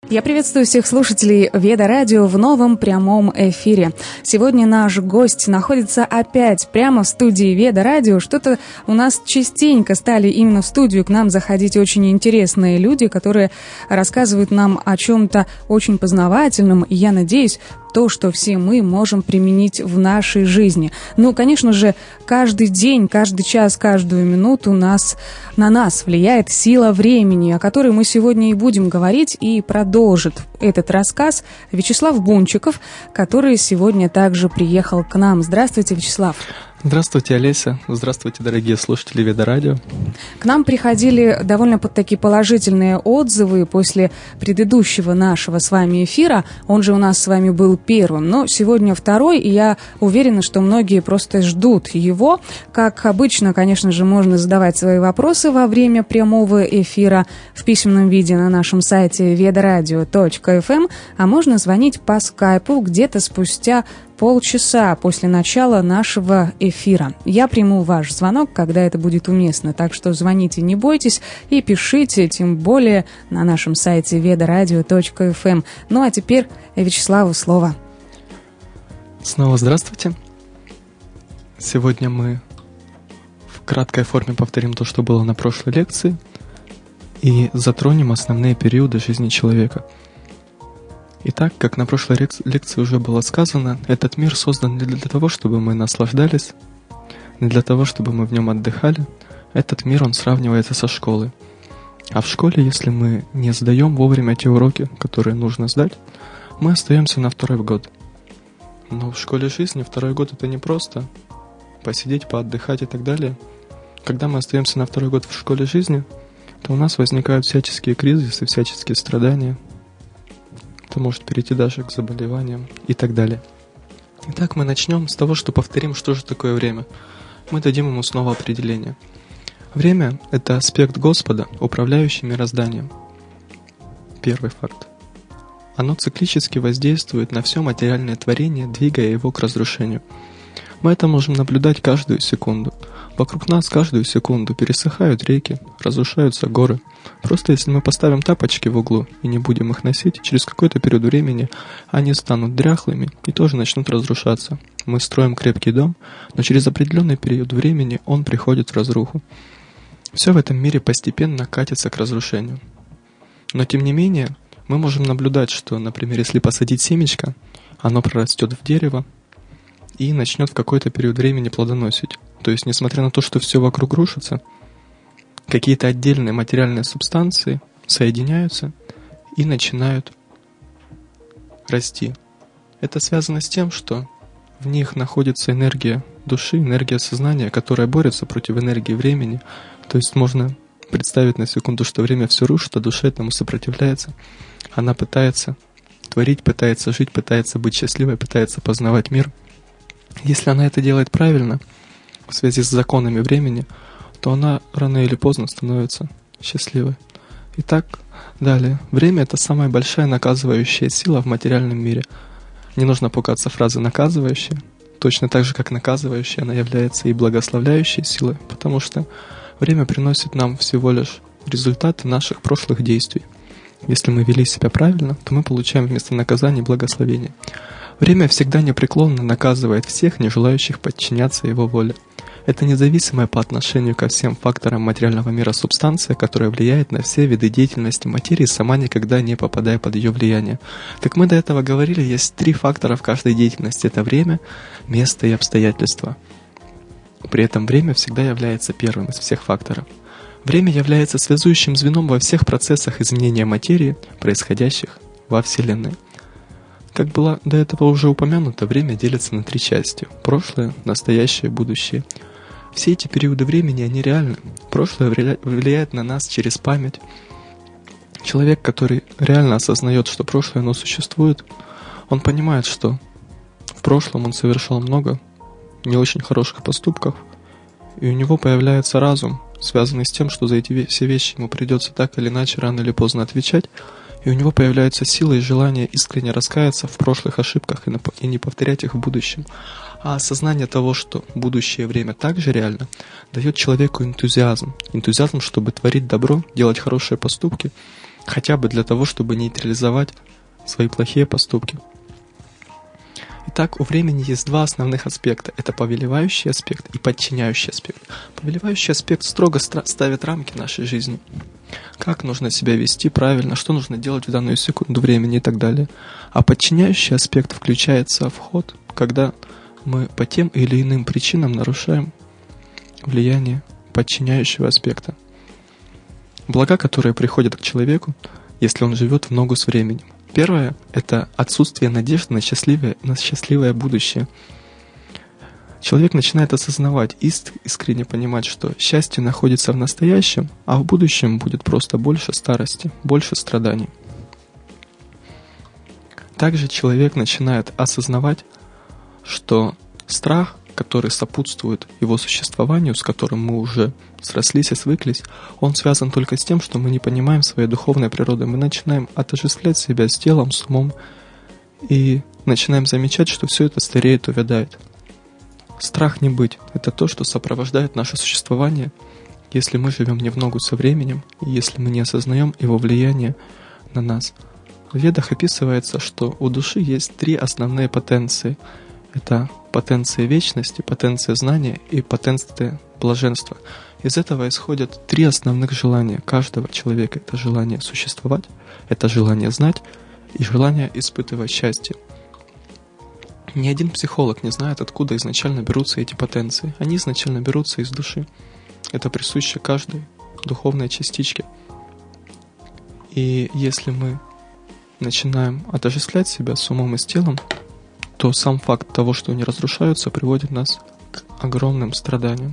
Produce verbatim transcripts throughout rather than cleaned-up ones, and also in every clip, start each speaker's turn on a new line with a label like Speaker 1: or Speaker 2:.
Speaker 1: Я приветствую всех слушателей Веда Радио в новом прямом эфире. Сегодня наш гость находится опять прямо в студии Веда Радио. Что-то у нас частенько стали именно в студию к нам заходить очень интересные люди, которые рассказывают нам о чем-то очень познавательном. И я надеюсь, то, что все мы можем применить в нашей жизни. Ну, конечно же, каждый день, каждый час, каждую минуту нас, на нас влияет сила времени, о которой мы сегодня и будем говорить, и продолжит этот рассказ Вячеслав Бунчиков, который сегодня также приехал к нам. Здравствуйте, Вячеслав.
Speaker 2: Здравствуйте, Олеся. Здравствуйте, дорогие слушатели Веда Радио.
Speaker 1: К нам приходили довольно такие положительные отзывы после предыдущего нашего с вами эфира. Он же у нас с вами был первым, но сегодня второй, и я уверена, что многие просто ждут его. Как обычно, конечно же, можно задавать свои вопросы во время прямого эфира в письменном виде на нашем сайте ведарадио точка эф эм, а можно звонить по скайпу где-то спустя полчаса после начала нашего эфира. Я приму ваш звонок, когда это будет уместно, так что звоните, не бойтесь, и пишите, тем более на нашем сайте ведарадио точка эф эм. Ну а теперь Вячеславу слово.
Speaker 2: Снова здравствуйте. Сегодня мы в краткой форме повторим то, что было на прошлой лекции, и затронем основные периоды жизни человека. Итак, как на прошлой лекции уже было сказано, этот мир создан не для того, чтобы мы наслаждались, не для того, чтобы мы в нем отдыхали. Этот мир, он сравнивается со школой. А в школе, если мы не сдаем вовремя те уроки, которые нужно сдать, мы остаемся на второй год. Но в школе жизни второй год — это не просто посидеть, поотдыхать и так далее. Когда мы остаемся на второй год в школе жизни, то у нас возникают всяческие кризисы, всяческие страдания. Это может перейти даже к заболеваниям и так далее. Итак, мы начнем с того, что повторим, что же такое время. Мы дадим ему снова определение. Время – это аспект Господа, управляющий мирозданием. Первый факт. Оно циклически воздействует на все материальное творение, двигая его к разрушению. Мы это можем наблюдать каждую секунду. Вокруг нас каждую секунду пересыхают реки, разрушаются горы. Просто если мы поставим тапочки в углу и не будем их носить, через какой-то период времени они станут дряхлыми и тоже начнут разрушаться. Мы строим крепкий дом, но через определенный период времени он приходит в разруху. Все в этом мире постепенно катится к разрушению. Но тем не менее, мы можем наблюдать, что, например, если посадить семечко, оно прорастет в дерево и начнет в какой-то период времени плодоносить. То есть, несмотря на то, что все вокруг рушится, какие-то отдельные материальные субстанции соединяются и начинают расти. Это связано с тем, что в них находится энергия души, энергия сознания, которая борется против энергии времени. То есть можно представить на секунду, что время все рушит, а душа этому сопротивляется. Она пытается творить, пытается жить, пытается быть счастливой, пытается познавать мир. Если она это делает правильно, в связи с законами времени, то она рано или поздно становится счастливой. Итак, далее. Время — это самая большая наказывающая сила в материальном мире. Не нужно пугаться фразы «наказывающая». Точно так же, как наказывающая, она является и благословляющей силой, потому что время приносит нам всего лишь результаты наших прошлых действий. Если мы вели себя правильно, то мы получаем вместо наказания благословение. Время всегда непреклонно наказывает всех, не желающих подчиняться его воле. Это независимая по отношению ко всем факторам материального мира субстанция, которая влияет на все виды деятельности материи, сама никогда не попадая под ее влияние. Как мы до этого говорили, есть три фактора в каждой деятельности. Это время, место и обстоятельства. При этом время всегда является первым из всех факторов. Время является связующим звеном во всех процессах изменения материи, происходящих во Вселенной. Как было до этого уже упомянуто, время делится на три части – прошлое, настоящее, будущее. Все эти периоды времени, они реальны. Прошлое влияет на нас через память. Человек, который реально осознает, что прошлое оно существует, он понимает, что в прошлом он совершал много не очень хороших поступков, и у него появляется разум, связанный с тем, что за эти все вещи ему придется так или иначе рано или поздно отвечать, и у него появляются силы и желание искренне раскаяться в прошлых ошибках и не повторять их в будущем. А осознание того, что будущее время также реально, дает человеку энтузиазм. Энтузиазм, чтобы творить добро, делать хорошие поступки хотя бы для того, чтобы нейтрализовать свои плохие поступки. Итак, у времени есть два основных аспекта. Это повелевающий аспект и подчиняющий аспект. Повелевающий аспект строго ставит рамки нашей жизни. Как нужно себя вести правильно, что нужно делать в данную секунду времени и так далее. А подчиняющий аспект включается в ход, когда мы по тем или иным причинам нарушаем влияние подчиняющего аспекта. Блага, которые приходят к человеку, если он живет в ногу с временем. Первое – это отсутствие надежды на счастливое, на счастливое будущее. Человек начинает осознавать, искренне понимать, что счастье находится в настоящем, а в будущем будет просто больше старости, больше страданий. Также человек начинает осознавать, что страх, который сопутствует его существованию, с которым мы уже срослись и свыклись, он связан только с тем, что мы не понимаем своей духовной природы. Мы начинаем отождествлять себя с телом, с умом и начинаем замечать, что все это стареет, увядает. Страх не быть – это то, что сопровождает наше существование, если мы живем не в ногу со временем, и если мы не осознаем его влияние на нас. В Ведах описывается, что у души есть три основные потенции. Это потенция вечности, потенция знания и потенция блаженства. Из этого исходят три основных желания каждого человека. Это желание существовать, это желание знать и желание испытывать счастье. Ни один психолог не знает, откуда изначально берутся эти потенции. Они изначально берутся из души. Это присуще каждой духовной частичке. И если мы начинаем отождествлять себя с умом и с телом, то сам факт того, что они разрушаются, приводит нас к огромным страданиям.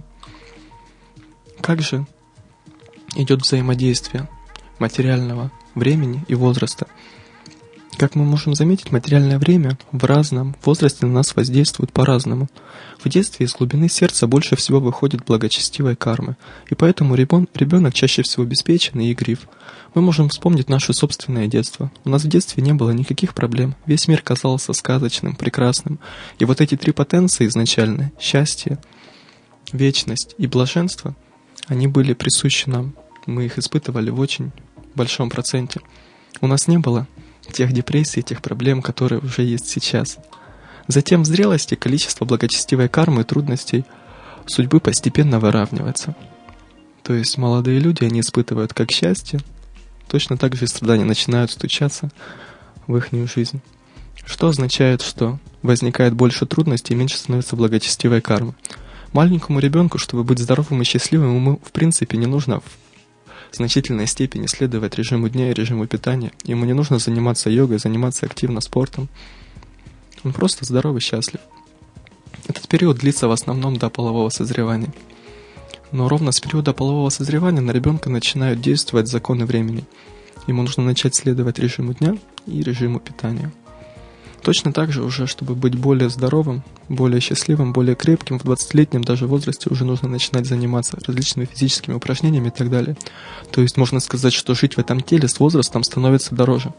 Speaker 2: Как же идет взаимодействие материального времени и возраста? Как мы можем заметить, материальное время в разном возрасте на нас воздействует по-разному. В детстве из глубины сердца больше всего выходит благочестивой кармы, и поэтому ребенок чаще всего обеспеченный и игрив. Мы можем вспомнить наше собственное детство. У нас в детстве не было никаких проблем, весь мир казался сказочным, прекрасным. И вот эти три потенции изначальные – счастье, вечность и блаженство – они были присущи нам. Мы их испытывали в очень большом проценте. У нас не было тех депрессий, тех проблем, которые уже есть сейчас. Затем в зрелости количество благочестивой кармы и трудностей судьбы постепенно выравнивается. То есть молодые люди, они испытывают как счастье, точно так же и страдания начинают стучаться в их жизнь. Что означает, что возникает больше трудностей и меньше становится благочестивой кармы. Маленькому ребенку, чтобы быть здоровым и счастливым, ему в принципе не нужно в значительной степени следовать режиму дня и режиму питания. Ему не нужно заниматься йогой, заниматься активно спортом. Он просто здоров и счастлив. Этот период длится в основном до полового созревания. Но ровно с периода полового созревания на ребенка начинают действовать законы времени. Ему нужно начать следовать режиму дня и режиму питания. Точно так же уже, чтобы быть более здоровым, более счастливым, более крепким, в двадцатилетнем даже возрасте уже нужно начинать заниматься различными физическими упражнениями и так далее. То есть можно сказать, что жить в этом теле с возрастом становится дороже.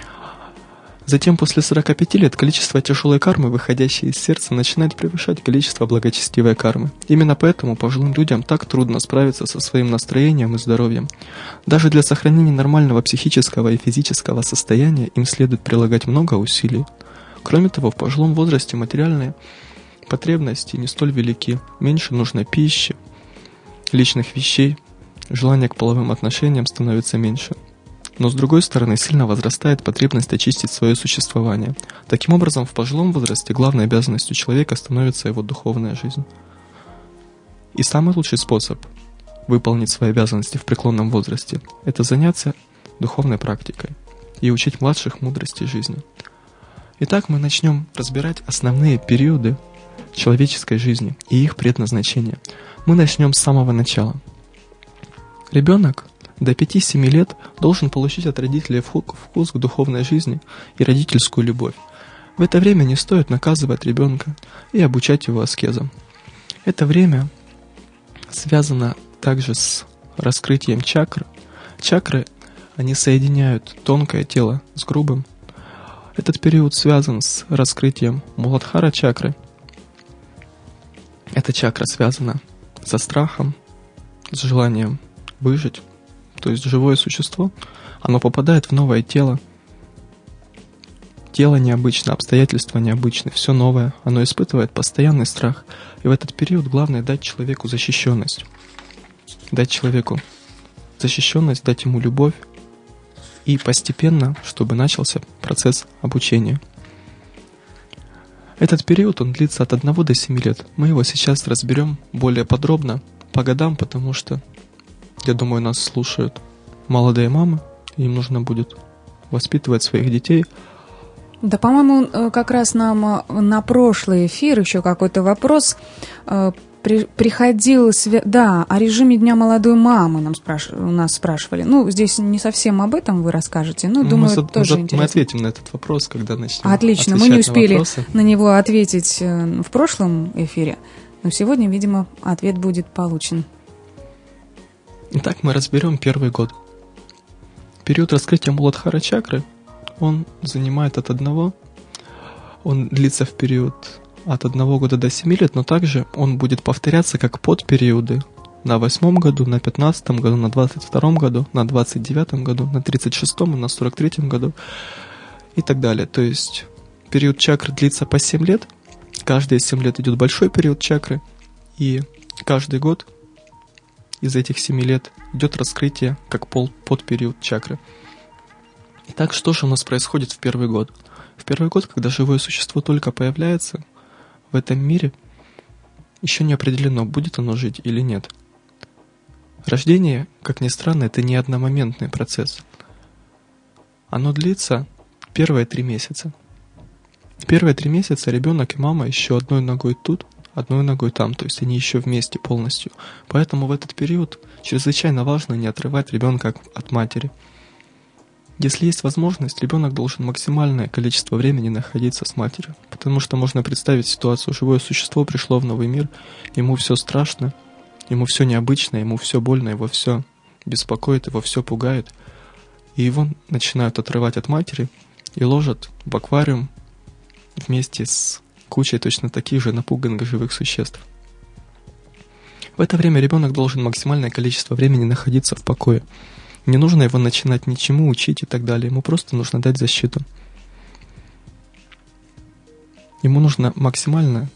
Speaker 2: Затем после сорока пяти лет количество тяжелой кармы, выходящей из сердца, начинает превышать количество благочестивой кармы. Именно поэтому пожилым людям так трудно справиться со своим настроением и здоровьем. Даже для сохранения нормального психического и физического состояния им следует прилагать много усилий. Кроме того, в пожилом возрасте материальные потребности не столь велики, меньше нужно пищи, личных вещей, желание к половым отношениям становится меньше. Но с другой стороны, сильно возрастает потребность очистить свое существование. Таким образом, в пожилом возрасте главной обязанностью человека становится его духовная жизнь. И самый лучший способ выполнить свои обязанности в преклонном возрасте – это заняться духовной практикой и учить младших мудрости жизни. Итак, мы начнем разбирать основные периоды человеческой жизни и их предназначение. Мы начнем с самого начала. Ребенок до пяти-семи лет должен получить от родителей вкус к духовной жизни и родительскую любовь. В это время не стоит наказывать ребенка и обучать его аскезам. Это время связано также с раскрытием чакр. Чакры, они соединяют тонкое тело с грубым. Этот период связан с раскрытием Муладхара чакры. Эта чакра связана со страхом, с желанием выжить, то есть живое существо, оно попадает в новое тело. Тело необычно, обстоятельства необычны, все новое. Оно испытывает постоянный страх. И в этот период главное дать человеку защищенность. Дать человеку защищенность, дать ему любовь. И постепенно, чтобы начался процесс обучения. Этот период, он длится от одного до семи лет. Мы его сейчас разберем более подробно по годам, потому что, я думаю, нас слушают молодые мамы, и им нужно будет воспитывать своих детей.
Speaker 1: Да, по-моему, как раз нам на прошлый эфир еще какой-то вопрос при, приходил, да, о режиме Дня молодой мамы нам спраш... у нас спрашивали. Ну, здесь не совсем об этом вы расскажете, но, думаю,
Speaker 2: мы,
Speaker 1: тоже
Speaker 2: мы,
Speaker 1: интересно.
Speaker 2: Мы ответим на этот вопрос, когда начнем.
Speaker 1: Отлично, мы не успели на, на него ответить в прошлом эфире, но сегодня, видимо, ответ будет получен.
Speaker 2: Итак, мы разберем первый год. Период раскрытия Муладхара чакры, он занимает от одного, он длится в период от одного года до семи лет, но также он будет повторяться как подпериоды на восьмом году, на пятнадцатом году, на двадцать втором году, на двадцать девятом году, на тридцать шестом и на сорок третьем году и так далее. То есть период чакры длится по семь лет, каждые семь лет идет большой период чакры, и каждый год из этих семи лет идет раскрытие как пол подпериод чакры. Итак, что же у нас происходит в первый год? В первый год, когда живое существо только появляется в этом мире, еще не определено, будет оно жить или нет. Рождение, как ни странно, это не одномоментный процесс. Оно длится первые три месяца. Первые три месяца ребенок и мама еще одной ногой тут, одной ногой там, то есть они еще вместе полностью. Поэтому в этот период чрезвычайно важно не отрывать ребенка от матери. Если есть возможность, ребенок должен максимальное количество времени находиться с матерью, потому что можно представить ситуацию: живое существо пришло в новый мир, ему все страшно, ему все необычно, ему все больно, его все беспокоит, его все пугает, и его начинают отрывать от матери и ложат в аквариум вместе с кучей точно таких же напуганных живых существ. В это время ребенок должен максимальное количество времени находиться в покое. Не нужно его начинать ничему учить и так далее. Ему просто нужно дать защиту. Ему нужно максимально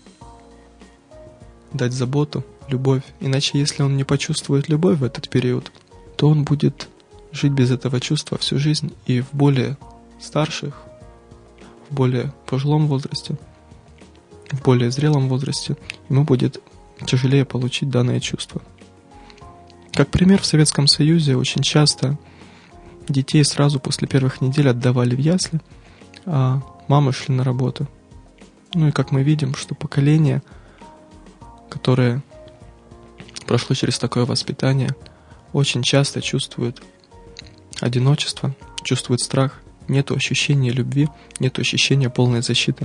Speaker 2: дать заботу, любовь. Иначе, если он не почувствует любовь в этот период, то он будет жить без этого чувства всю жизнь. И в более старших, в более пожилом возрасте, в более зрелом возрасте ему будет тяжелее получить данное чувство. Как пример, в Советском Союзе очень часто детей сразу после первых недель отдавали в ясли, а мамы шли на работу. Ну и как мы видим, что поколение, которое прошло через такое воспитание, очень часто чувствует одиночество, чувствует страх, нету ощущения любви, нету ощущения полной защиты.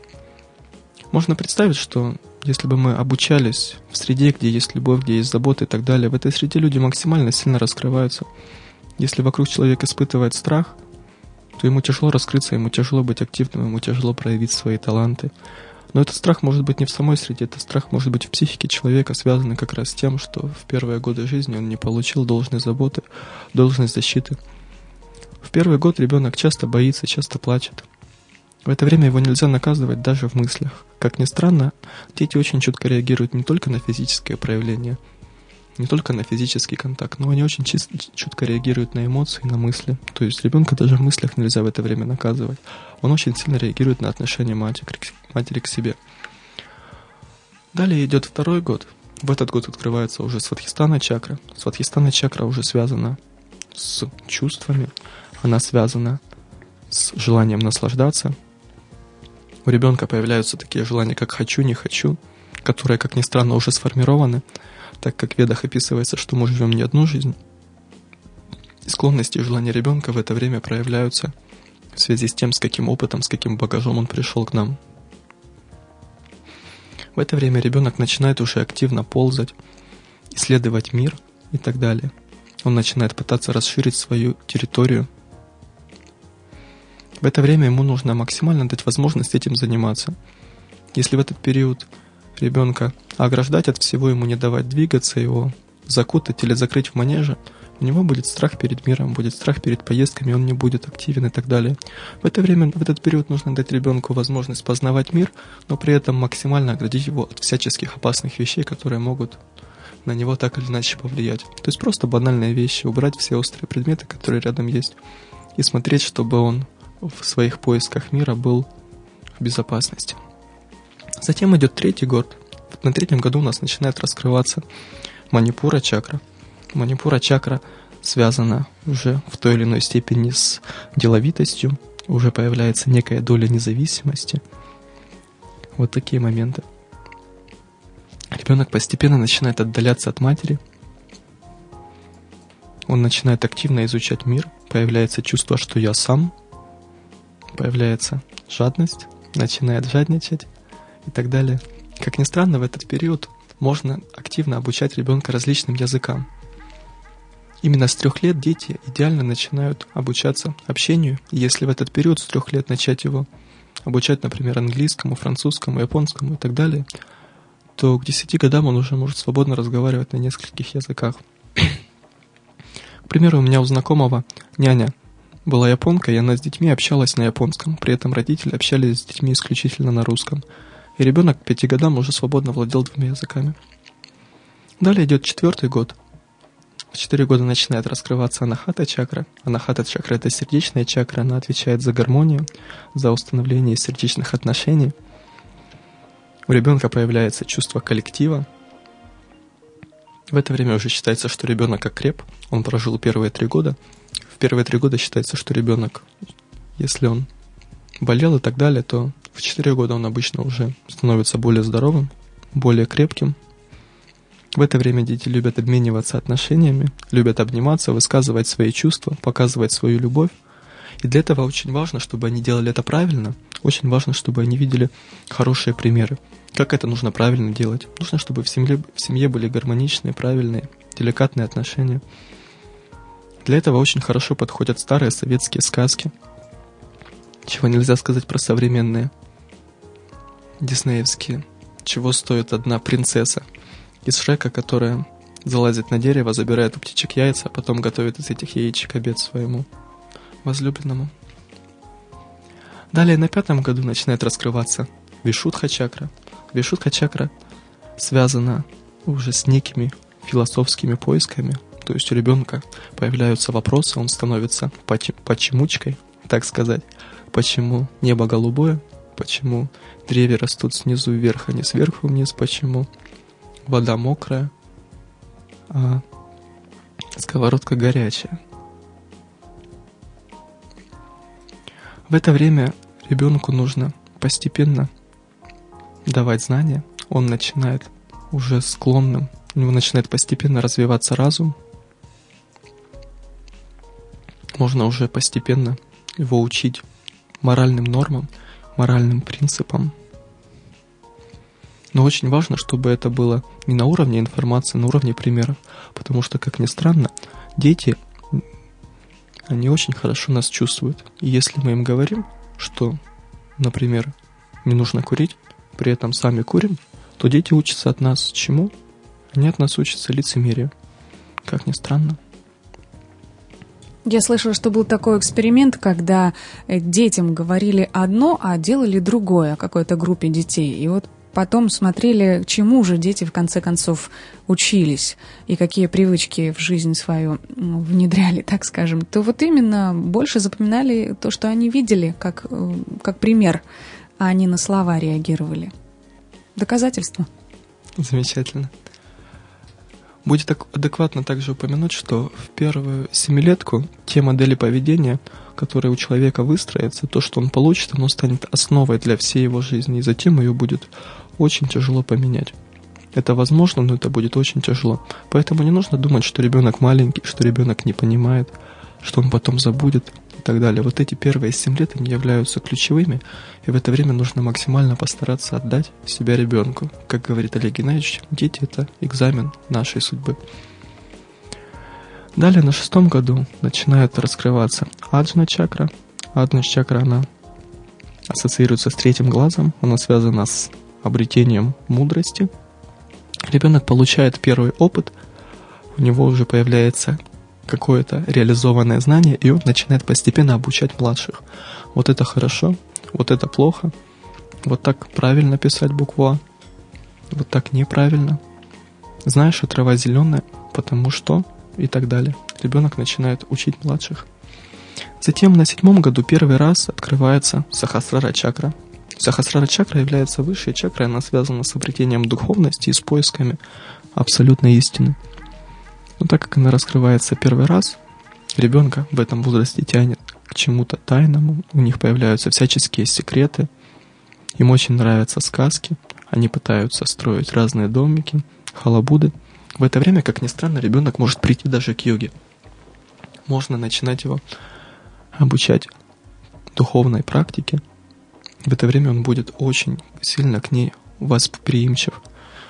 Speaker 2: Можно представить, что если бы мы обучались в среде, где есть любовь, где есть забота и так далее, в этой среде люди максимально сильно раскрываются. Если вокруг человек испытывает страх, то ему тяжело раскрыться, ему тяжело быть активным, ему тяжело проявить свои таланты. Но этот страх может быть не в самой среде, этот страх может быть в психике человека, связанный как раз с тем, что в первые годы жизни он не получил должной заботы, должной защиты. В первый год ребенок часто боится, часто плачет. В это время его нельзя наказывать даже в мыслях. Как ни странно, дети очень чутко реагируют не только на физическое проявление, не только на физический контакт, но они очень чутко реагируют на эмоции, на мысли. То есть ребенка даже в мыслях нельзя в это время наказывать. Он очень сильно реагирует на отношение матери, матери к себе. Далее идет второй год. В этот год открывается уже Свадхистана чакра. Свадхистана чакра уже связана с чувствами, она связана с желанием наслаждаться. У ребенка появляются такие желания, как «хочу», «не хочу», которые, как ни странно, уже сформированы, так как в Ведах описывается, что мы живем не одну жизнь. И склонности и желания ребенка в это время проявляются в связи с тем, с каким опытом, с каким багажом он пришел к нам. В это время ребенок начинает уже активно ползать, исследовать мир и так далее. Он начинает пытаться расширить свою территорию. В это время ему нужно максимально дать возможность этим заниматься. Если в этот период ребенка ограждать от всего, ему не давать двигаться, его закутать или закрыть в манеже, У него будет страх перед миром, будет страх перед поездками, он не будет активен и так далее. В это время, в этот период нужно дать ребенку возможность познавать мир, но при этом максимально оградить его от всяческих опасных вещей, которые могут на него так или иначе повлиять. То есть просто банальные вещи, убрать все острые предметы, которые рядом есть, и смотреть, чтобы он в своих поисках мира был в безопасности. Затем идет третий год. На третьем году у нас начинает раскрываться Манипура чакра. Манипура чакра связана уже в той или иной степени с деловитостью, уже появляется некая доля независимости. Вот такие моменты. Ребенок постепенно начинает отдаляться от матери. Он начинает активно изучать мир, появляется чувство, что я сам, появляется жадность, начинает жадничать и так далее. Как ни странно, в этот период можно активно обучать ребенка различным языкам. Именно с трех лет дети идеально начинают обучаться общению. И если в этот период с трех лет начать его обучать, например, английскому, французскому, японскому и так далее, то к десяти годам он уже может свободно разговаривать на нескольких языках. К примеру, у меня у знакомого няня была японка, и она с детьми общалась на японском. При этом родители общались с детьми исключительно на русском. И ребенок к пяти годам уже свободно владел двумя языками. Далее идет четвертый год. В четыре года начинает раскрываться анахата чакра. Анахата чакра — это сердечная чакра, она отвечает за гармонию, за установление сердечных отношений. У ребенка появляется чувство коллектива. В это время уже считается, что ребенок окреп. Он прожил первые три года. В первые три года считается, что ребенок, если он болел и так далее, то в четыре года он обычно уже становится более здоровым, более крепким. В это время дети любят обмениваться отношениями, любят обниматься, высказывать свои чувства, показывать свою любовь. И для этого очень важно, чтобы они делали это правильно, очень важно, чтобы они видели хорошие примеры. Как это нужно правильно делать? Нужно, чтобы в семье, в семье были гармоничные, правильные, деликатные отношения. Для этого очень хорошо подходят старые советские сказки, чего нельзя сказать про современные диснеевские. Чего стоит одна принцесса из Шрека, которая залазит на дерево, забирает у птичек яйца, а потом готовит из этих яичек обед своему возлюбленному. Далее на пятом году начинает раскрываться Вишудха чакра. Вишудха чакра связана уже с некими философскими поисками. То есть у ребенка появляются вопросы, он становится почемучкой, так сказать. Почему небо голубое? Почему деревья растут снизу вверх, а не сверху вниз? Почему вода мокрая, а сковородка горячая? В это время ребенку нужно постепенно давать знания. Он начинает уже склонным, у него начинает постепенно развиваться разум. Можно уже постепенно его учить моральным нормам, моральным принципам. Но очень важно, чтобы это было не на уровне информации, а на уровне примеров. Потому что, как ни странно, дети, они очень хорошо нас чувствуют. И если мы им говорим, что, например, не нужно курить, при этом сами курим, то дети учатся от нас чему? Они от нас учатся лицемерию. Как ни странно.
Speaker 1: Я слышала, что был такой эксперимент, когда детям говорили одно, а делали другое какой-то группе детей. И вот потом смотрели, чему же дети в конце концов учились и какие привычки в жизнь свою внедряли, так скажем. То вот именно больше запоминали то, что они видели, как, как пример, а они на слова реагировали. Доказательство.
Speaker 2: Замечательно. Будет адекватно также упомянуть, что в первую семилетку те модели поведения, которые у человека выстроятся, то, что он получит, оно станет основой для всей его жизни, и затем ее будет очень тяжело поменять. Это возможно, но это будет очень тяжело. Поэтому не нужно думать, что ребенок маленький, что ребенок не понимает, что он потом забудет и так далее. Вот эти первые семь лет, они являются ключевыми, и в это время нужно максимально постараться отдать себя ребенку. Как говорит Олег Геннадьевич, дети — это экзамен нашей судьбы. Далее на шестом году начинает раскрываться Аджна чакра. Аджна чакра, она ассоциируется с третьим глазом, она связана с обретением мудрости. Ребенок получает первый опыт, у него уже появляется какое-то реализованное знание, и он начинает постепенно обучать младших. Вот это хорошо, вот это плохо, вот так правильно писать букву А, вот так неправильно. Знаешь, что трава зеленая, потому что и так далее. Ребенок начинает учить младших. Затем на седьмом году первый раз открывается Сахасрара чакра. Сахасрара чакра является высшей чакрой, она связана с обретением духовности и с поисками абсолютной истины. Но так как она раскрывается первый раз, ребенка в этом возрасте тянет к чему-то тайному, у них появляются всяческие секреты, им очень нравятся сказки, они пытаются строить разные домики, халабуды. В это время, как ни странно, ребенок может прийти даже к йоге. Можно начинать его обучать духовной практике. В это время он будет очень сильно к ней восприимчив.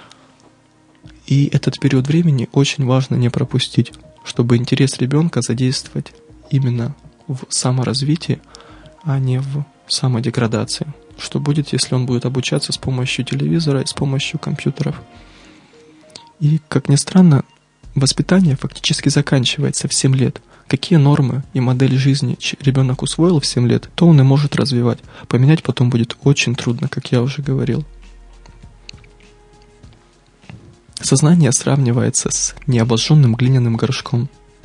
Speaker 2: И этот период времени очень важно не пропустить, чтобы интерес ребенка задействовать именно в саморазвитии, а не в самодеградации. Что будет, если он будет обучаться с помощью телевизора и с помощью компьютеров? И, как ни странно, воспитание фактически заканчивается в семь лет. Какие нормы и модели жизни ребенок усвоил в семь лет, то он и может развивать. Поменять потом будет очень трудно, как я уже говорил. Сознание сравнивается с необожженным глиняным горшком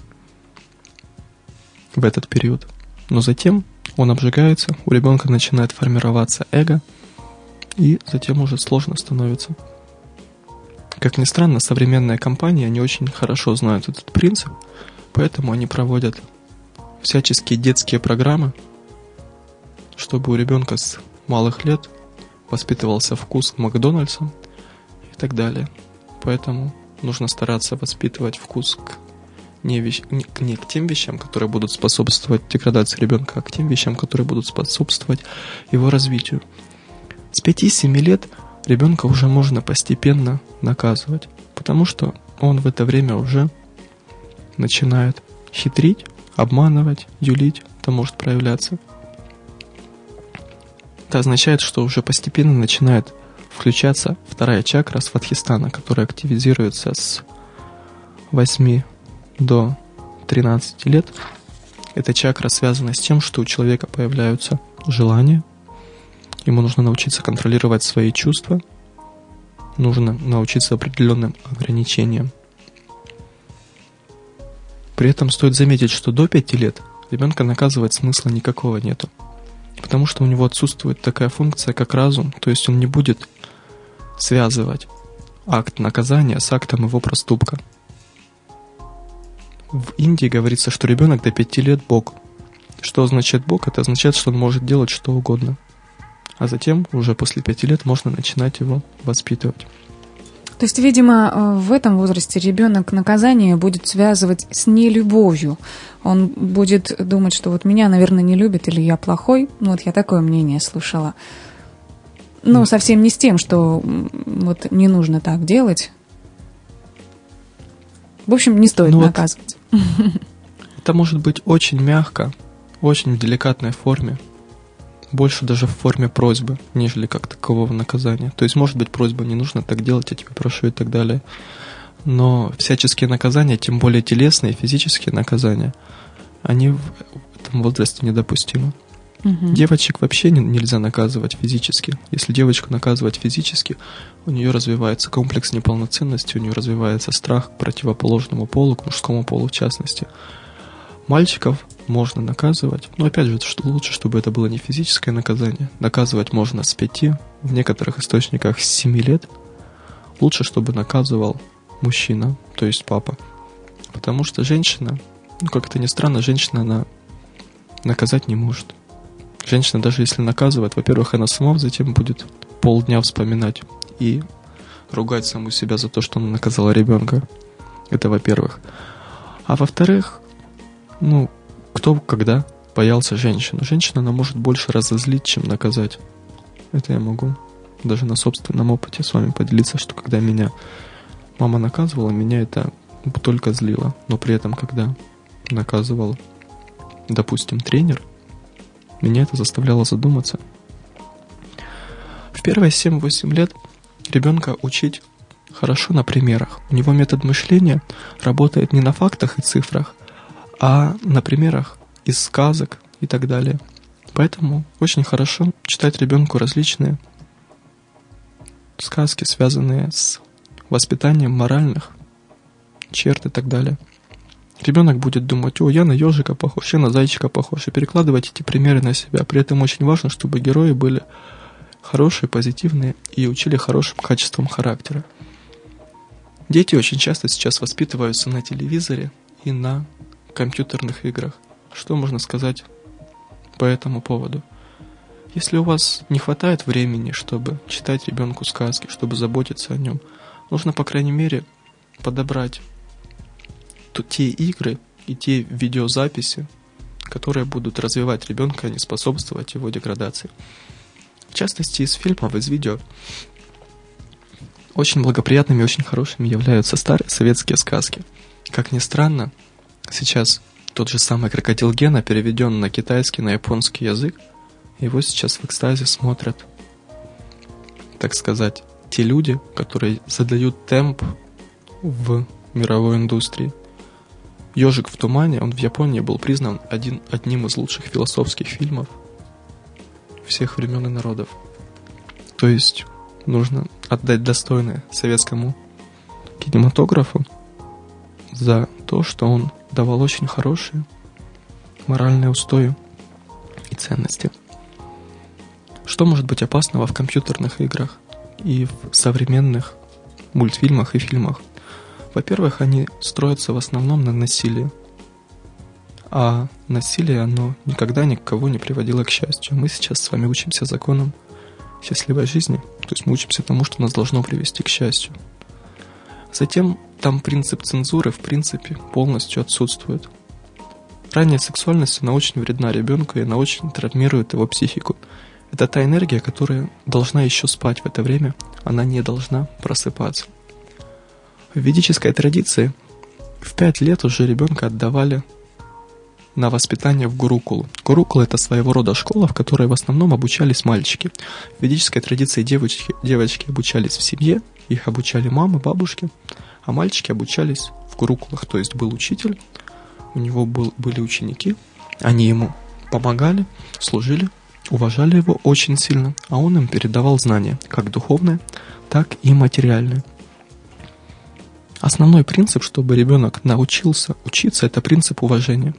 Speaker 2: в этот период. Но затем он обжигается, у ребенка начинает формироваться эго, и затем уже сложно становится. Как ни странно, современные компании, они очень хорошо знают этот принцип, поэтому они проводят всяческие детские программы, чтобы у ребенка с малых лет воспитывался вкус к Макдональдсам и так далее. Поэтому нужно стараться воспитывать вкус к не, вещ... не, не к тем вещам, которые будут способствовать деградации ребенка, а к тем вещам, которые будут способствовать его развитию. С пяти-семи лет ребенка уже можно постепенно наказывать, потому что он в это время уже начинает хитрить, обманывать, юлить, это может проявляться. Это означает, что уже постепенно начинает включаться вторая чакра свадхистана, которая активизируется с восьми до тринадцати лет. Эта чакра связана с тем, что у человека появляются желания, ему нужно научиться контролировать свои чувства, нужно научиться определенным ограничениям. При этом стоит заметить, что до пяти лет ребенка наказывать смысла никакого нету, потому что у него отсутствует такая функция, как разум, то есть он не будет связывать акт наказания с актом его проступка. В Индии говорится, что ребенок до пяти лет Бог. Что означает Бог? Это означает, что он может делать что угодно. А затем, уже после пяти лет, можно начинать его воспитывать.
Speaker 1: То есть, видимо, в этом возрасте ребенок наказание будет связывать с нелюбовью. Он будет думать, что вот меня, наверное, не любят или я плохой. Ну, вот я такое мнение слышала. Ну, mm. совсем не с тем, что вот не нужно так делать. В общем, не стоит ну наказывать. Вот
Speaker 2: это может быть очень мягко, очень в деликатной форме. Больше даже в форме просьбы, нежели как такового наказания. То есть, может быть, просьба не нужно так делать, я тебя прошу и так далее. Но всяческие наказания, тем более телесные, физические наказания, они в этом возрасте недопустимы. Угу. Девочек вообще не, нельзя наказывать физически. Если девочку наказывать физически, у нее развивается комплекс неполноценности, у нее развивается страх к противоположному полу, к мужскому полу в частности. Мальчиков можно наказывать, но опять же, что лучше, чтобы это было не физическое наказание. Наказывать можно с пяти, в некоторых источниках с семи лет. Лучше, чтобы наказывал мужчина, то есть папа. Потому что женщина, ну как это ни странно, женщина, она наказать не может. Женщина, даже если наказывает, во-первых, она сама затем будет полдня вспоминать и ругать саму себя за то, что она наказала ребенка. Это во-первых. А во-вторых, ну, кто когда боялся женщину? Женщина, она может больше разозлить, чем наказать. Это я могу даже на собственном опыте с вами поделиться, что когда меня мама наказывала, меня это только злило. Но при этом, когда наказывал, допустим, тренер, меня это заставляло задуматься. В первые семь-восемь лет ребенка учить хорошо на примерах. У него метод мышления работает не на фактах и цифрах, а на примерах из сказок и так далее. Поэтому очень хорошо читать ребенку различные сказки, связанные с воспитанием моральных черт и так далее. Ребенок будет думать: о, я на ежика похож, я на зайчика похож, и перекладывать эти примеры на себя. При этом очень важно, чтобы герои были хорошие, позитивные и учили хорошим качествам характера. Дети очень часто сейчас воспитываются на телевизоре и на компьютерных играх. Что можно сказать по этому поводу? Если у вас не хватает времени, чтобы читать ребенку сказки, чтобы заботиться о нем, нужно, по крайней мере, подобрать те игры и те видеозаписи, которые будут развивать ребенка, а не способствовать его деградации. В частности, из фильмов, из видео очень благоприятными и очень хорошими являются старые советские сказки. Как ни странно, сейчас тот же самый «Крокодил Гена» переведен на китайский, на японский язык. Его сейчас в экстазе смотрят, так сказать, те люди, которые задают темп в мировой индустрии. «Ежик в тумане», он в Японии был признан один, одним из лучших философских фильмов всех времен и народов. То есть нужно отдать достойное советскому кинематографу за то, что он давал очень хорошие моральные устои и ценности. Что может быть опасного в компьютерных играх и в современных мультфильмах и фильмах? Во-первых, они строятся в основном на насилии. А насилие, оно никогда никого не приводило к счастью. Мы сейчас с вами учимся законам счастливой жизни. То есть мы учимся тому, что нас должно привести к счастью. Затем там принцип цензуры, в принципе, полностью отсутствует. Ранняя сексуальность, она очень вредна ребенку, и она очень травмирует его психику. Это та энергия, которая должна еще спать в это время, она не должна просыпаться. В ведической традиции в пять лет уже ребенка отдавали на воспитание в гурукулу. Гурукула — это своего рода школа, в которой в основном обучались мальчики. В ведической традиции девочки, девочки обучались в семье, их обучали мамы, бабушки, а мальчики обучались в гурукулах, то есть был учитель, у него был, были ученики, они ему помогали, служили, уважали его очень сильно, а он им передавал знания, как духовные, так и материальные. Основной принцип, чтобы ребенок научился учиться, это принцип уважения.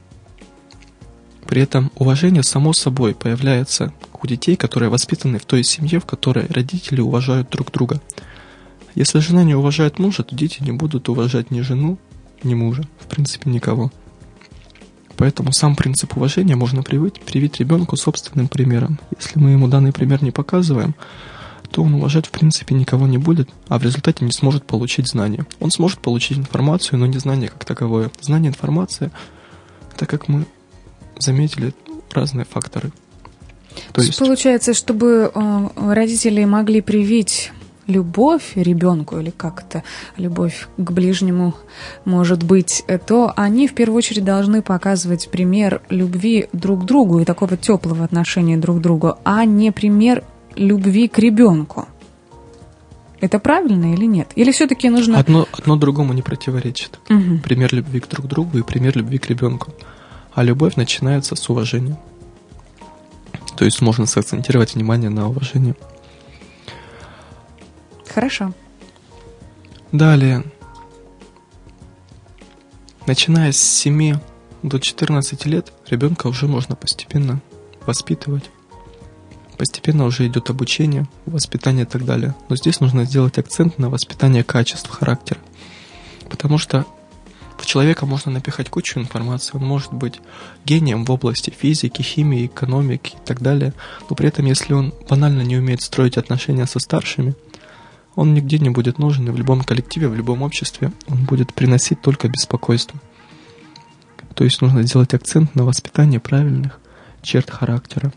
Speaker 2: При этом уважение само собой появляется у детей, которые воспитаны в той семье, в которой родители уважают друг друга. Если жена не уважает мужа, то дети не будут уважать ни жену, ни мужа, в принципе никого. Поэтому сам принцип уважения можно привить, привить ребенку собственным примером. Если мы ему данный пример не показываем, то он уважать в принципе никого не будет, а в результате не сможет получить знания. Он сможет получить информацию, но не знание как таковое. Знание, информация, так как мы заметили, разные факторы.
Speaker 1: То есть получается, чтобы э, родители могли привить любовь ребенку, или как-то любовь к ближнему, может быть, то они в первую очередь должны показывать пример любви друг к другу и такого теплого отношения друг к другу, а не пример любви к ребенку. Это правильно или нет? Или все-таки нужно...
Speaker 2: Одно, одно другому не противоречит.
Speaker 1: Угу. Пример
Speaker 2: любви к друг другу и пример любви к ребенку. А любовь начинается с уважения. То есть можно сакцентировать внимание на уважении.
Speaker 1: Хорошо.
Speaker 2: Далее. Начиная с семи до четырнадцати лет ребенка уже можно постепенно воспитывать. Постепенно уже идет обучение, воспитание и так далее. Но здесь нужно сделать акцент на воспитание качеств характера. Потому что в человека можно напихать кучу информации. Он может быть гением в области физики, химии, экономики и так далее. Но при этом, если он банально не умеет строить отношения со старшими, он нигде не будет нужен, и в любом коллективе, в любом обществе он будет приносить только беспокойство. То есть нужно сделать акцент на воспитание правильных черт характера.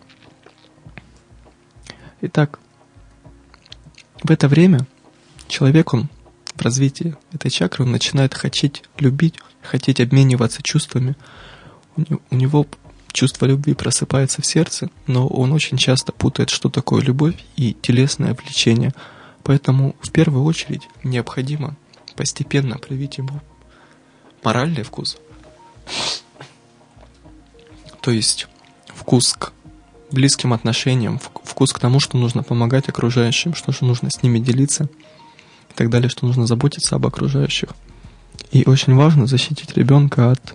Speaker 2: Итак, в это время человек, он в развитии этой чакры, он начинает хотеть любить, хотеть обмениваться чувствами. У него чувство любви просыпается в сердце, но он очень часто путает, что такое любовь и телесное влечение. Поэтому в первую очередь необходимо постепенно привить ему моральный вкус, То есть вкус к близким отношениям, вкус к тому, что нужно помогать окружающим, что же нужно с ними делиться и так далее, что нужно заботиться об окружающих. И очень важно защитить ребенка от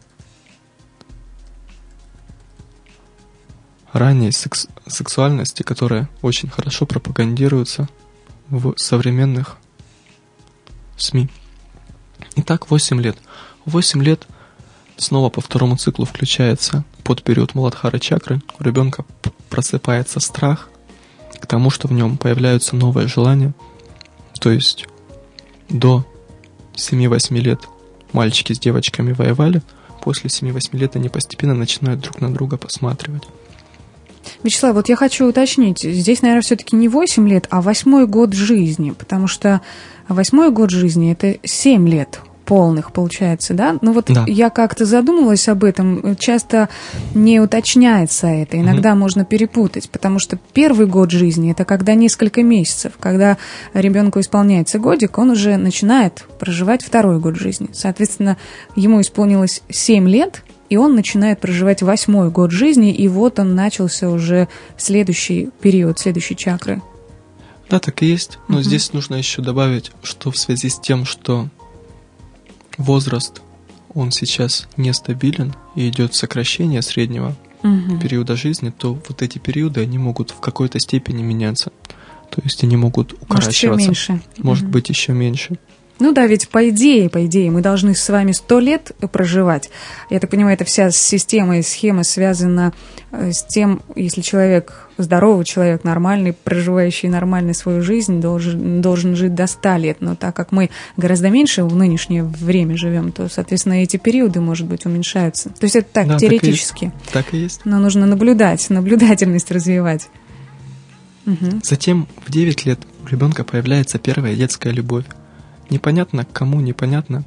Speaker 2: ранней секс- сексуальности, которая очень хорошо пропагандируется в современных СМИ. Итак, восемь лет. восемь лет снова по второму циклу включается под период Муладхара чакры. У ребенка просыпается страх к тому, что в нем появляются новые желания. То есть до семи-восьми лет мальчики с девочками воевали, после семи-восьми лет они постепенно начинают друг на друга посматривать.
Speaker 1: Вячеслав, вот я хочу уточнить, здесь, наверное, все-таки не восемь лет, а восьмой год жизни, потому что восьмой год жизни – это семь лет полных, получается, да? Ну вот да. Я как-то задумалась об этом, часто не уточняется это, иногда mm-hmm. можно перепутать, потому что первый год жизни – это когда несколько месяцев, когда ребенку исполняется годик, он уже начинает проживать второй год жизни. Соответственно, ему исполнилось семь лет, и он начинает проживать восьмой год жизни, и вот он начался уже следующий период, следующей чакры.
Speaker 2: Да, так и есть. Но mm-hmm. здесь нужно еще добавить, что в связи с тем, что возраст, он сейчас нестабилен и идет сокращение среднего угу. периода жизни, то вот эти периоды, они могут в какой-то степени меняться. То есть они могут укорачиваться.
Speaker 1: Может, еще меньше.
Speaker 2: Может
Speaker 1: угу.
Speaker 2: быть, еще меньше.
Speaker 1: Ну да, ведь по идее, по идее, мы должны с вами сто лет проживать. Я так понимаю, эта вся система и схема связана с тем, если человек, здоровый человек, нормальный, проживающий нормально свою жизнь, должен, должен жить до ста лет. Но так как мы гораздо меньше в нынешнее время живем, то, соответственно, эти периоды, может быть, уменьшаются. То есть это так, да, теоретически.
Speaker 2: Так и есть.
Speaker 1: Но нужно наблюдать, наблюдательность развивать. Угу.
Speaker 2: Затем в девять лет у ребенка появляется первая детская любовь. Непонятно к кому, непонятно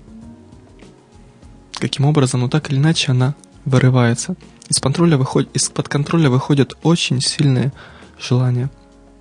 Speaker 2: каким образом, но так или иначе она вырывается. Из контроля выходит, из-под контроля выходят очень сильные желания.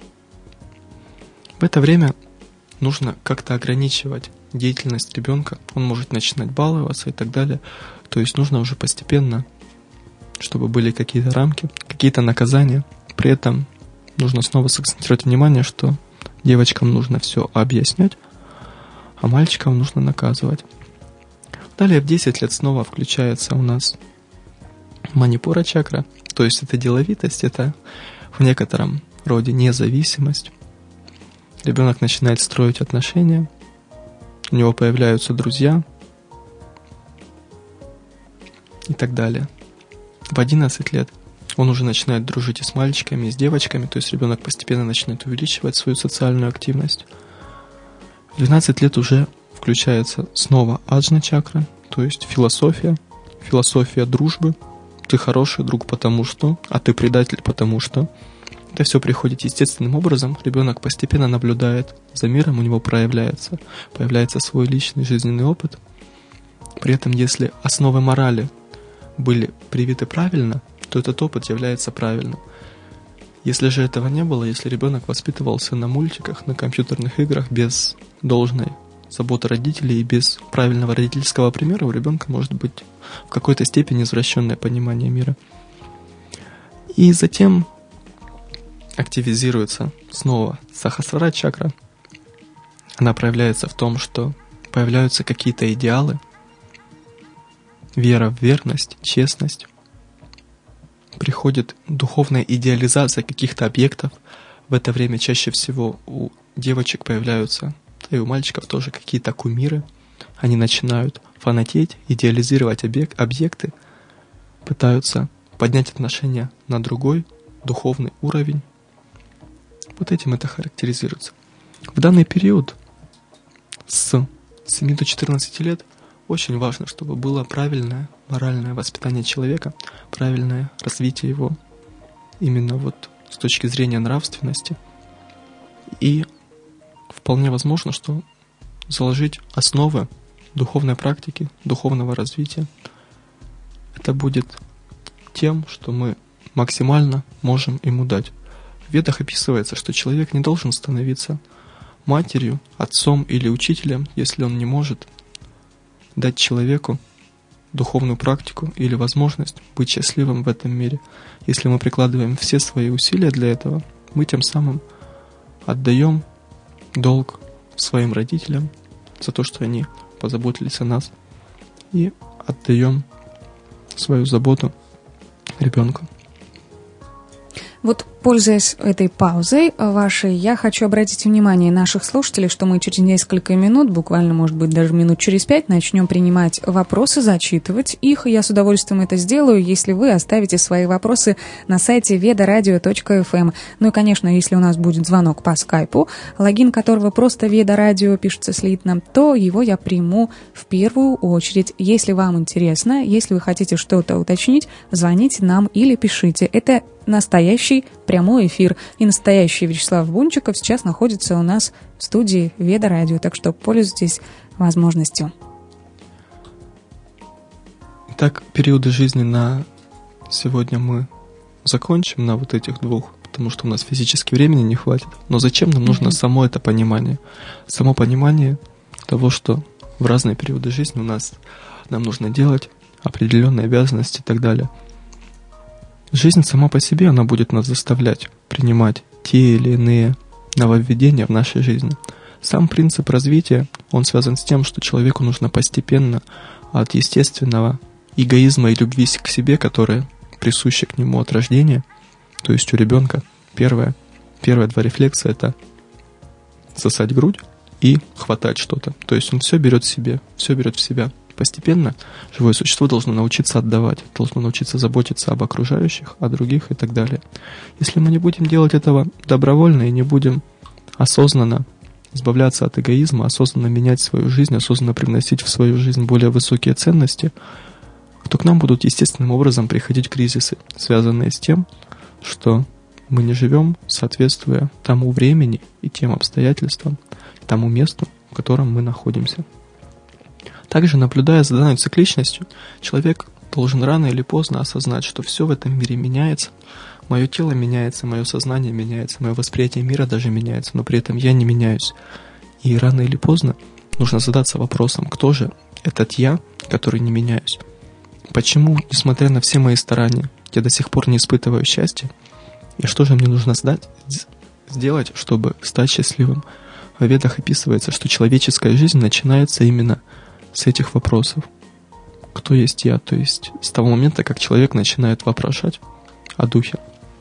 Speaker 2: В это время нужно как-то ограничивать деятельность ребенка. Он может начинать баловаться и так далее. То есть нужно уже постепенно, чтобы были какие-то рамки, какие-то наказания. При этом нужно снова сакцентировать внимание, что девочкам нужно все объяснять, а мальчикам нужно наказывать. Далее в десять лет снова включается у нас манипура чакра, то есть это деловитость, это в некотором роде независимость. Ребенок начинает строить отношения, у него появляются друзья и так далее. В одиннадцать лет он уже начинает дружить и с мальчиками, и с девочками, то есть ребенок постепенно начинает увеличивать свою социальную активность. В двенадцать лет уже включается снова аджна чакра, то есть философия, философия дружбы. Ты хороший друг потому что, а ты предатель потому что. Это все приходит естественным образом. Ребенок постепенно наблюдает за миром, у него проявляется, появляется свой личный жизненный опыт. При этом, если основы морали были привиты правильно, то этот опыт является правильным. Если же этого не было, если ребенок воспитывался на мультиках, на компьютерных играх без должной заботы родителей и без правильного родительского примера, у ребенка может быть в какой-то степени извращенное понимание мира. И затем активизируется снова сахасрара чакра. Она проявляется в том, что появляются какие-то идеалы, вера в верность, честность. Приходит духовная идеализация каких-то объектов. В это время чаще всего у девочек появляются, да и у мальчиков тоже, какие-то кумиры. Они начинают фанатеть, идеализировать объект, объекты, пытаются поднять отношения на другой духовный уровень. Вот этим это характеризуется. В данный период с семи до четырнадцати лет очень важно, чтобы было правильное моральное воспитание человека, правильное развитие его именно вот с точки зрения нравственности. И вполне возможно, что заложить основы духовной практики, духовного развития, это будет тем, что мы максимально можем ему дать. В Ведах описывается, что человек не должен становиться матерью, отцом или учителем, если он не может дать человеку духовную практику или возможность быть счастливым в этом мире. Если мы прикладываем все свои усилия для этого, мы тем самым отдаем долг своим родителям за то, что они позаботились о нас, и отдаем свою заботу ребенку.
Speaker 1: Вот, пользуясь этой паузой вашей, я хочу обратить внимание наших слушателей, что мы через несколько минут, буквально, может быть, даже минут через пять, начнем принимать вопросы, зачитывать их. Я с удовольствием это сделаю, если вы оставите свои вопросы на сайте ведарадио точка эф эм. Ну и, конечно, если у нас будет звонок по скайпу, логин которого просто Ведарадио пишется слитно, то его я приму в первую очередь. Если вам интересно, если вы хотите что-то уточнить, звоните нам или пишите. Это настоящий прямой эфир. И настоящий Вячеслав Бунчиков сейчас находится у нас в студии Ведарадио, так что пользуйтесь возможностью.
Speaker 2: Итак, периоды жизни на сегодня мы закончим, на вот этих двух, потому что у нас физически времени не хватит. Но зачем нам нужно mm-hmm. само это понимание? Само понимание того, что в разные периоды жизни у нас нам нужно делать определенные обязанности и так далее. Жизнь сама по себе, она будет нас заставлять принимать те или иные нововведения в нашей жизни. Сам принцип развития, он связан с тем, что человеку нужно постепенно от естественного эгоизма и любви к себе, которые присущи к нему от рождения, то есть у ребенка первое, первые два рефлекса — это сосать грудь и хватать что-то. То есть он все берет в себе, все берет в себя. Постепенно живое существо должно научиться отдавать, должно научиться заботиться об окружающих, о других и так далее. Если мы не будем делать этого добровольно и не будем осознанно избавляться от эгоизма, осознанно менять свою жизнь, осознанно привносить в свою жизнь более высокие ценности, то к нам будут естественным образом приходить кризисы, связанные с тем, что мы не живем, соответствуя тому времени и тем обстоятельствам, тому месту, в котором мы находимся. Также, наблюдая за данной цикличностью, человек должен рано или поздно осознать, что все в этом мире меняется. Мое тело меняется, мое сознание меняется, мое восприятие мира даже меняется, но при этом я не меняюсь. И рано или поздно нужно задаться вопросом, кто же этот я, который не меняюсь? Почему, несмотря на все мои старания, я до сих пор не испытываю счастья? И что же мне нужно сдать, сделать, чтобы стать счастливым? В Ведах описывается, что человеческая жизнь начинается именно с этих вопросов. Кто есть я? То есть с того момента, как человек начинает вопрошать о духе.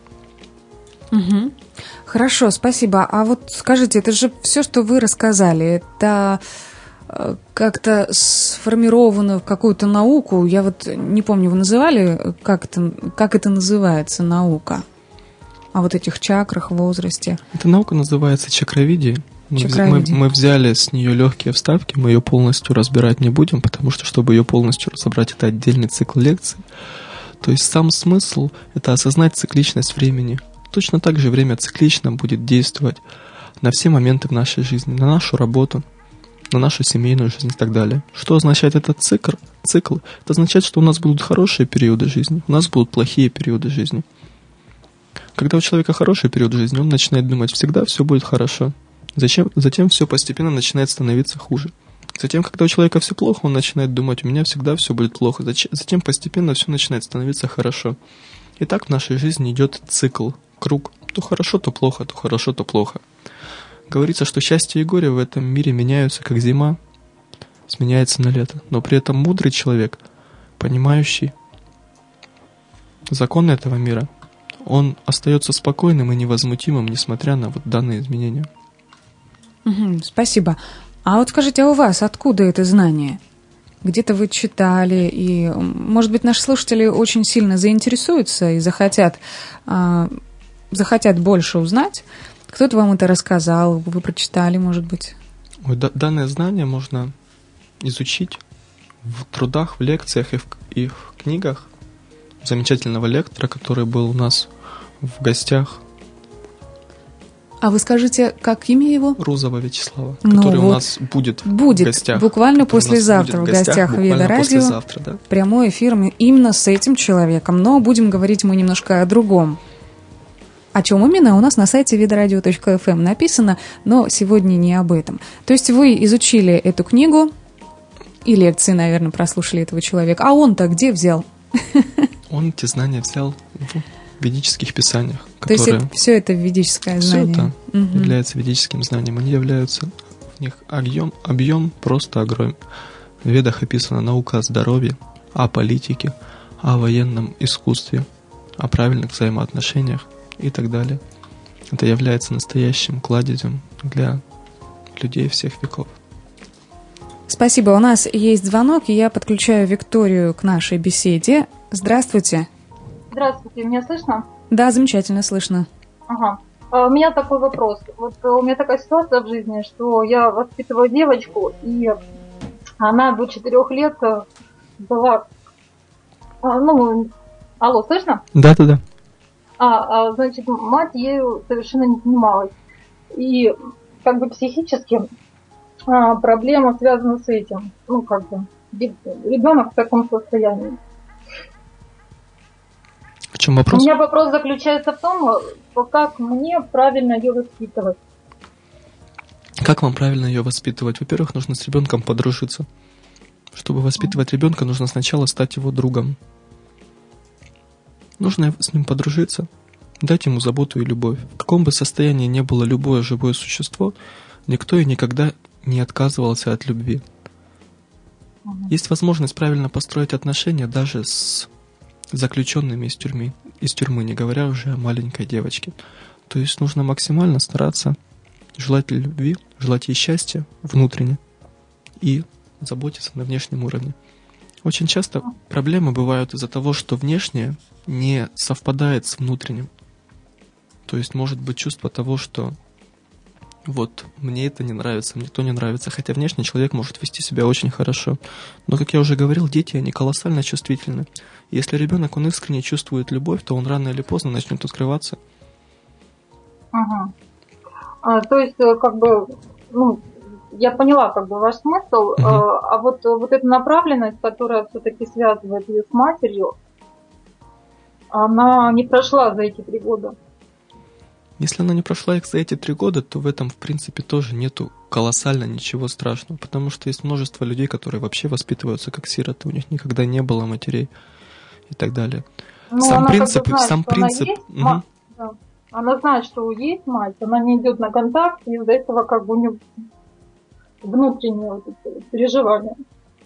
Speaker 1: Угу. Хорошо, спасибо. А вот скажите, это же все, что вы рассказали, это как-то сформировано в какую-то науку? Я вот не помню, вы называли, как это, как это называется, наука? О вот этих чакрах, возрасте.
Speaker 2: Эта наука называется чакравидия. Мы, мы, мы взяли с нее легкие вставки, мы ее полностью разбирать не будем, потому что, чтобы ее полностью разобрать, это отдельный цикл лекций. То есть сам смысл — это осознать цикличность времени. Точно так же время циклично будет действовать на все моменты в нашей жизни, на нашу работу, на нашу семейную жизнь и так далее. Что означает этот цикл? Цикл — это означает, что у нас будут хорошие периоды жизни, у нас будут плохие периоды жизни. Когда у человека хороший период жизни, он начинает думать, всегда все будет хорошо. Зачем? Затем все постепенно начинает становиться хуже. Затем, когда у человека все плохо, он начинает думать, у меня всегда все будет плохо. Затем постепенно все начинает становиться хорошо. И так в нашей жизни идет цикл, круг. То хорошо, то плохо, то хорошо, то плохо. Говорится, что счастье и горе в этом мире меняются, как зима сменяется на лето. Но при этом мудрый человек, понимающий законы этого мира, он остается спокойным и невозмутимым, несмотря на вот данные изменения.
Speaker 1: Угу, спасибо. А вот скажите, а у вас откуда это знание? Где-то вы читали, и, может быть, наши слушатели очень сильно заинтересуются и захотят, э, захотят больше узнать. Кто-то вам это рассказал, вы прочитали, может быть?
Speaker 2: Ой, да, данное знание можно изучить в трудах, в лекциях и в, и в книгах замечательного лектора, который был у нас в гостях.
Speaker 1: А вы скажите, как имя его?
Speaker 2: Рузова Вячеслава,
Speaker 1: ну
Speaker 2: который
Speaker 1: вот
Speaker 2: у нас будет,
Speaker 1: будет в гостях. Буквально послезавтра в гостях Ведарадио.
Speaker 2: Да?
Speaker 1: Прямой эфир именно с этим человеком. Но будем говорить мы немножко о другом. О чем именно, у нас на сайте ведарадио точка эф эм написано, но сегодня не об этом. То есть вы изучили эту книгу и лекции, наверное, прослушали этого человека. А он-то где взял?
Speaker 2: Он эти знания взял в ведических писаниях,
Speaker 1: То
Speaker 2: которые...
Speaker 1: есть это, все это ведическое знание?
Speaker 2: Все это
Speaker 1: угу.
Speaker 2: является ведическим знанием. Они являются... В них объем, объем просто огромен. В Ведах описана наука о здоровье, о политике, о военном искусстве, о правильных взаимоотношениях и так далее. Это является настоящим кладезем для людей всех веков.
Speaker 1: Спасибо. У нас есть звонок, и я подключаю Викторию к нашей беседе. Здравствуйте.
Speaker 3: Здравствуйте, меня слышно?
Speaker 1: Да, замечательно слышно.
Speaker 3: Ага. У меня такой вопрос. Вот у меня такая ситуация в жизни, что я воспитываю девочку, и она до четырех лет была... Ну, алло, слышно?
Speaker 2: Да, да, да.
Speaker 3: А, а, значит, мать ею совершенно не занималась. И как бы психически а, проблема связана с этим. Ну, как бы, ребенок в таком состоянии.
Speaker 2: В чем вопрос?
Speaker 3: У меня вопрос заключается в том, как мне правильно ее воспитывать.
Speaker 2: Как вам правильно ее воспитывать? Во-первых, нужно с ребенком подружиться. Чтобы воспитывать ребенка, нужно сначала стать его другом. Нужно с ним подружиться, дать ему заботу и любовь. В каком бы состоянии ни было любое живое существо, никто и никогда не отказывался от любви. Есть возможность правильно построить отношения даже с заключенными из тюрьмы, из тюрьмы, не говоря уже о маленькой девочке. То есть нужно максимально стараться желать любви, желать ей счастья внутренне и заботиться на внешнем уровне. Очень часто проблемы бывают из-за того, что внешнее не совпадает с внутренним. То есть может быть чувство того, что вот мне это не нравится, мне то не нравится, хотя внешне человек может вести себя очень хорошо. Но, как я уже говорил, дети, они колоссально чувствительны. Если ребенок, он искренне чувствует любовь, то он рано или поздно начнет открываться.
Speaker 3: Ага. А, то есть, как бы, ну, я поняла, как бы, ваш смысл, угу. а, а вот, вот эта направленность, которая все-таки связывает ее с матерью, она не прошла за эти три года.
Speaker 2: Если она не прошла их за эти три года, то в этом, в принципе, тоже нету колоссально ничего страшного, потому что есть множество людей, которые вообще воспитываются как сироты, у них никогда не было матерей и так далее.
Speaker 3: Но
Speaker 2: сам
Speaker 3: она
Speaker 2: принцип,
Speaker 3: как бы знает,
Speaker 2: сам принцип.
Speaker 3: Есть,
Speaker 2: угу.
Speaker 3: ма... да. Она знает, что есть мать, она не идет на контакт, и из-за этого как бы у нее внутреннее вот это переживание.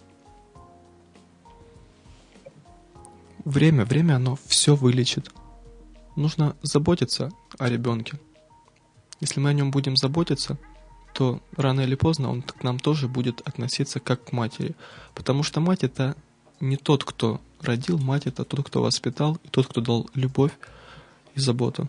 Speaker 2: Время, время, оно все вылечит. Нужно заботиться о ребенке. Если мы о нем будем заботиться, то рано или поздно он к нам тоже будет относиться как к матери. Потому что мать — это не тот, кто родил, мать — это тот, кто воспитал, и тот, кто дал любовь и заботу.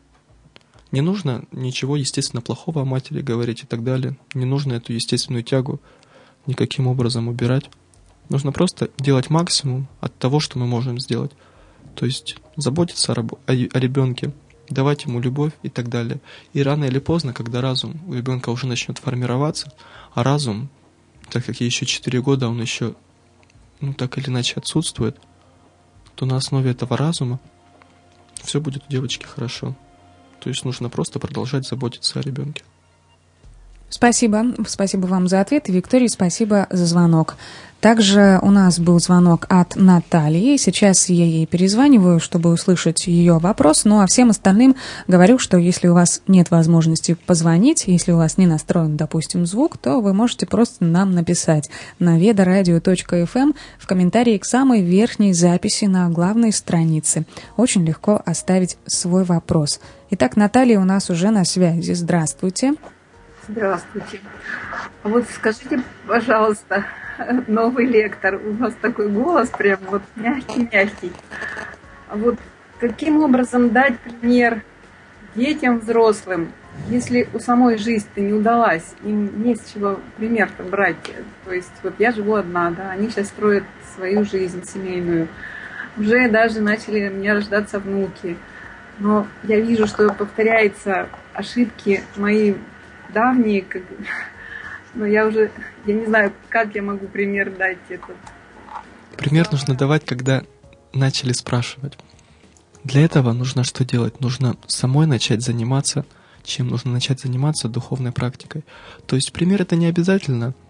Speaker 2: Не нужно ничего, естественно, плохого о матери говорить и так далее. Не нужно эту естественную тягу никаким образом убирать. Нужно просто делать максимум от того, что мы можем сделать. То есть заботиться о, раб- о, о ребенке, давать ему любовь и так далее. И рано или поздно, когда разум у ребенка уже начнет формироваться, а разум, так как еще четыре года он еще, ну, так или иначе отсутствует, то на основе этого разума все будет у девочки хорошо. То есть нужно просто продолжать заботиться о ребенке.
Speaker 1: Спасибо. Спасибо вам за ответ. И Виктории спасибо за звонок. Также у нас был звонок от Натальи. Сейчас я ей перезваниваю, чтобы услышать ее вопрос. Ну а всем остальным говорю, что если у вас нет возможности позвонить, если у вас не настроен, допустим, звук, то вы можете просто нам написать на ведарадио точка эф эм в комментарии к самой верхней записи на главной странице. Очень легко оставить свой вопрос. Итак, Наталья у нас уже на связи. Здравствуйте.
Speaker 4: Здравствуйте. Вот скажите, пожалуйста, новый лектор, у вас такой голос прям вот мягкий-мягкий. Вот каким образом дать пример детям, взрослым, если у самой жизнь-то не удалась, им не с чего пример-то брать. То есть вот я живу одна, да, они сейчас строят свою жизнь семейную. Уже даже начали у меня рождаться внуки. Но я вижу, что повторяются ошибки мои давние, как... но я уже, я не знаю, как я могу пример дать этот.
Speaker 2: Пример нужно давать, когда начали спрашивать. Для этого нужно что делать? Нужно самой начать заниматься, чем нужно начать заниматься духовной практикой. То есть пример — это не обязательно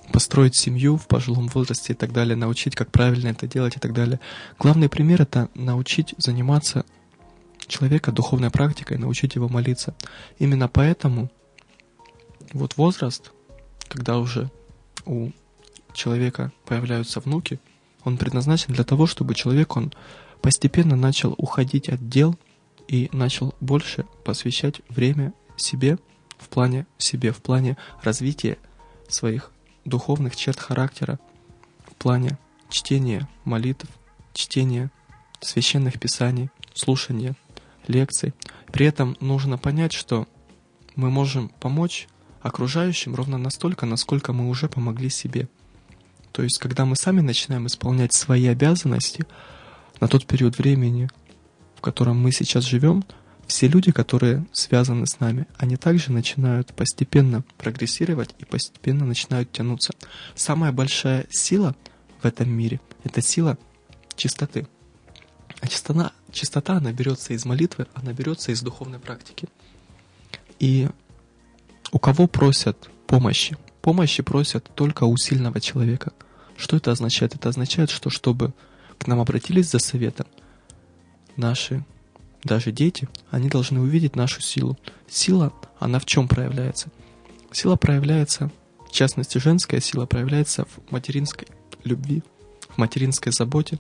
Speaker 2: построить семью в пожилом возрасте и так далее, научить, как правильно это делать и так далее. Главный пример — это научить заниматься человека духовной практикой, научить его молиться. Именно поэтому вот возраст, когда уже у человека появляются внуки, он предназначен для того, чтобы человек, он постепенно начал уходить от дел и начал больше посвящать время себе, в плане себе, в плане развития своих духовных черт характера, в плане чтения молитв, чтения священных писаний, слушания лекций. При этом нужно понять, что мы можем помочь окружающим ровно настолько, насколько мы уже помогли себе. То есть, когда мы сами начинаем исполнять свои обязанности на тот период времени, в котором мы сейчас живем, все люди, которые связаны с нами, они также начинают постепенно прогрессировать и постепенно начинают тянуться. Самая большая сила в этом мире — это сила чистоты. А чистота, чистота, она берется из молитвы, она берется из духовной практики. И у кого просят помощи? Помощи просят только у сильного человека. Что это означает? Это означает, что чтобы к нам обратились за советом, наши даже дети, они должны увидеть нашу силу. Сила, она в чем проявляется? Сила проявляется, в частности, женская сила проявляется в материнской любви, в материнской заботе.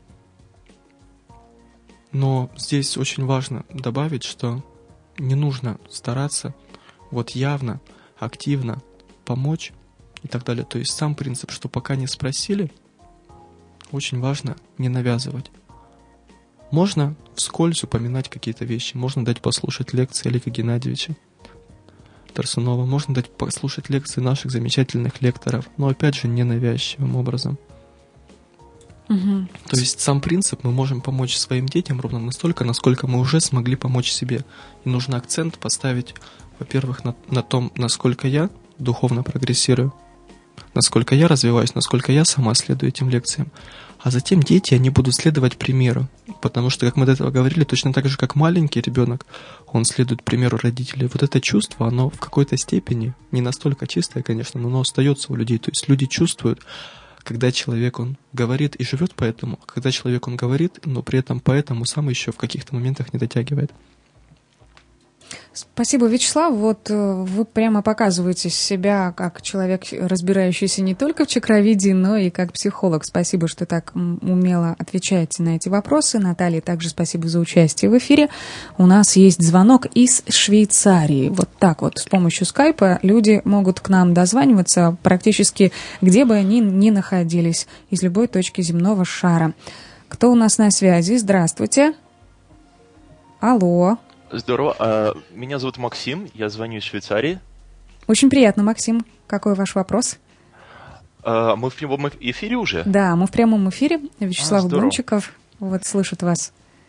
Speaker 2: Но здесь очень важно добавить, что не нужно стараться вот явно, активно помочь и так далее. То есть сам принцип, что пока не спросили, очень важно не навязывать. Можно вскользь упоминать какие-то вещи, можно дать послушать лекции Олега Геннадьевича Тарсунова, можно дать послушать лекции наших замечательных лекторов, но опять же ненавязчивым образом.
Speaker 1: Угу.
Speaker 2: То есть сам принцип, мы можем помочь своим детям ровно настолько, насколько мы уже смогли помочь себе. И нужно акцент поставить, во-первых, на, на том, насколько я духовно прогрессирую, насколько я развиваюсь, насколько я сама следую этим лекциям. А затем дети, они будут следовать примеру. Потому что, как мы до этого говорили, точно так же, как маленький ребенок, он следует примеру родителей. Вот это чувство, оно в какой-то степени, не настолько чистое, конечно, но оно остается у людей. То есть люди чувствуют, когда человек, он говорит и живет поэтому, а когда человек, он говорит, но при этом поэтому сам еще в каких-то моментах не дотягивает.
Speaker 1: Спасибо, Вячеслав. Вот вы прямо показываете себя как человек, разбирающийся не только в чакровидии, но и как психолог. Спасибо, что так умело отвечаете на эти вопросы. Наталья, также спасибо за участие в эфире. У нас есть звонок из Швейцарии. Вот так вот, с помощью скайпа люди могут к нам дозваниваться практически где бы они ни находились, из любой точки земного шара. Кто у нас на связи? Здравствуйте. Алло.
Speaker 5: Здорово. Меня зовут Максим, я звоню из Швейцарии.
Speaker 1: Очень приятно, Максим. Какой ваш вопрос?
Speaker 5: Мы в прямом эфире уже?
Speaker 1: Да, мы в прямом эфире. Вячеслав
Speaker 5: а,
Speaker 1: Бунчиков вот слышит вас.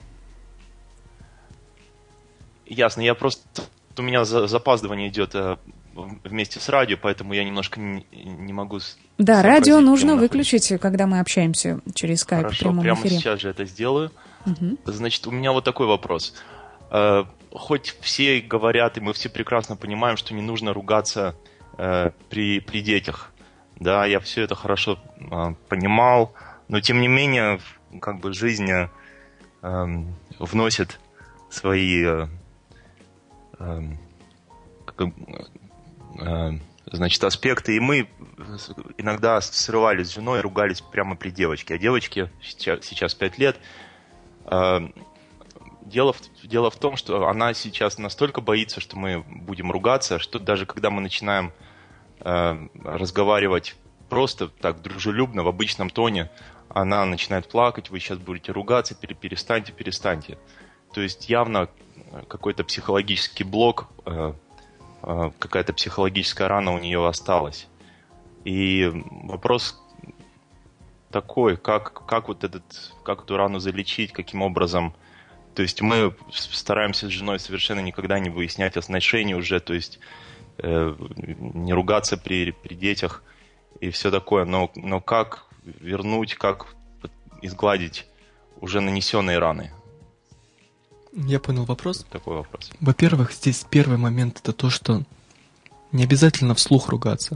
Speaker 5: Ясно. Я просто... У меня запаздывание идет вместе с радио, поэтому я немножко не, не могу...
Speaker 1: Да, радио нужно выключить, когда мы общаемся через скайп.
Speaker 5: Хорошо,
Speaker 1: в прямом
Speaker 5: прямо
Speaker 1: эфире.
Speaker 5: сейчас же это сделаю.
Speaker 1: Угу.
Speaker 5: Значит, у меня вот такой вопрос. Хоть все говорят, и мы все прекрасно понимаем, что не нужно ругаться э, при, при детях. Да, я все это хорошо э, понимал, но тем не менее, как бы жизнь э, вносит свои э, э, как, э, значит, аспекты, и мы иногда срывались с женой, ругались прямо при девочке. А девочке сейчас, сейчас пять лет. Э, Дело в, дело в том, что она сейчас настолько боится, что мы будем ругаться, что даже когда мы начинаем э, разговаривать просто так дружелюбно, в обычном тоне, она начинает плакать, вы сейчас будете ругаться, перестаньте, перестаньте. То есть явно какой-то психологический блок, э, э, какая-то психологическая рана у нее осталась. И вопрос такой, как, как, вот этот, как эту рану залечить, каким образом... То есть мы стараемся с женой совершенно никогда не выяснять отношения уже, то есть э, не ругаться при, при детях и все такое. Но, но как вернуть, как изгладить уже нанесенные раны?
Speaker 2: Я понял вопрос.
Speaker 5: Такой вопрос.
Speaker 2: Во-первых, здесь первый момент — это то, что не обязательно вслух ругаться.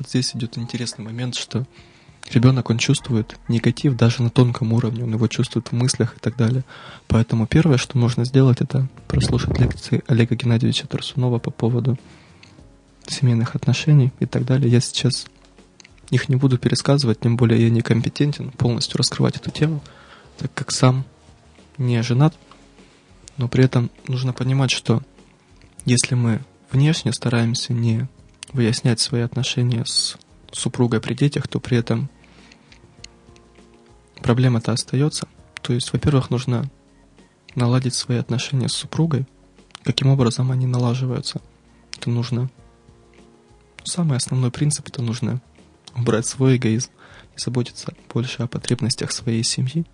Speaker 2: вот здесь идет интересный момент, что ребенок, он чувствует негатив даже на тонком уровне, он его чувствует в мыслях и так далее. Поэтому первое, что можно сделать, это прослушать лекции Олега Геннадьевича Тарсунова по поводу семейных отношений и так далее. Я сейчас их не буду пересказывать, тем более я не компетентен полностью раскрывать эту тему, так как сам не женат, но при этом нужно понимать, что если мы внешне стараемся не выяснять свои отношения с супругой при детях, то при этом проблема-то остается. То есть, во-первых, нужно наладить свои отношения с супругой. Каким образом они налаживаются? Это нужно... Самый основной принцип — это нужно убрать свой эгоизм и заботиться больше о потребностях своей семьи.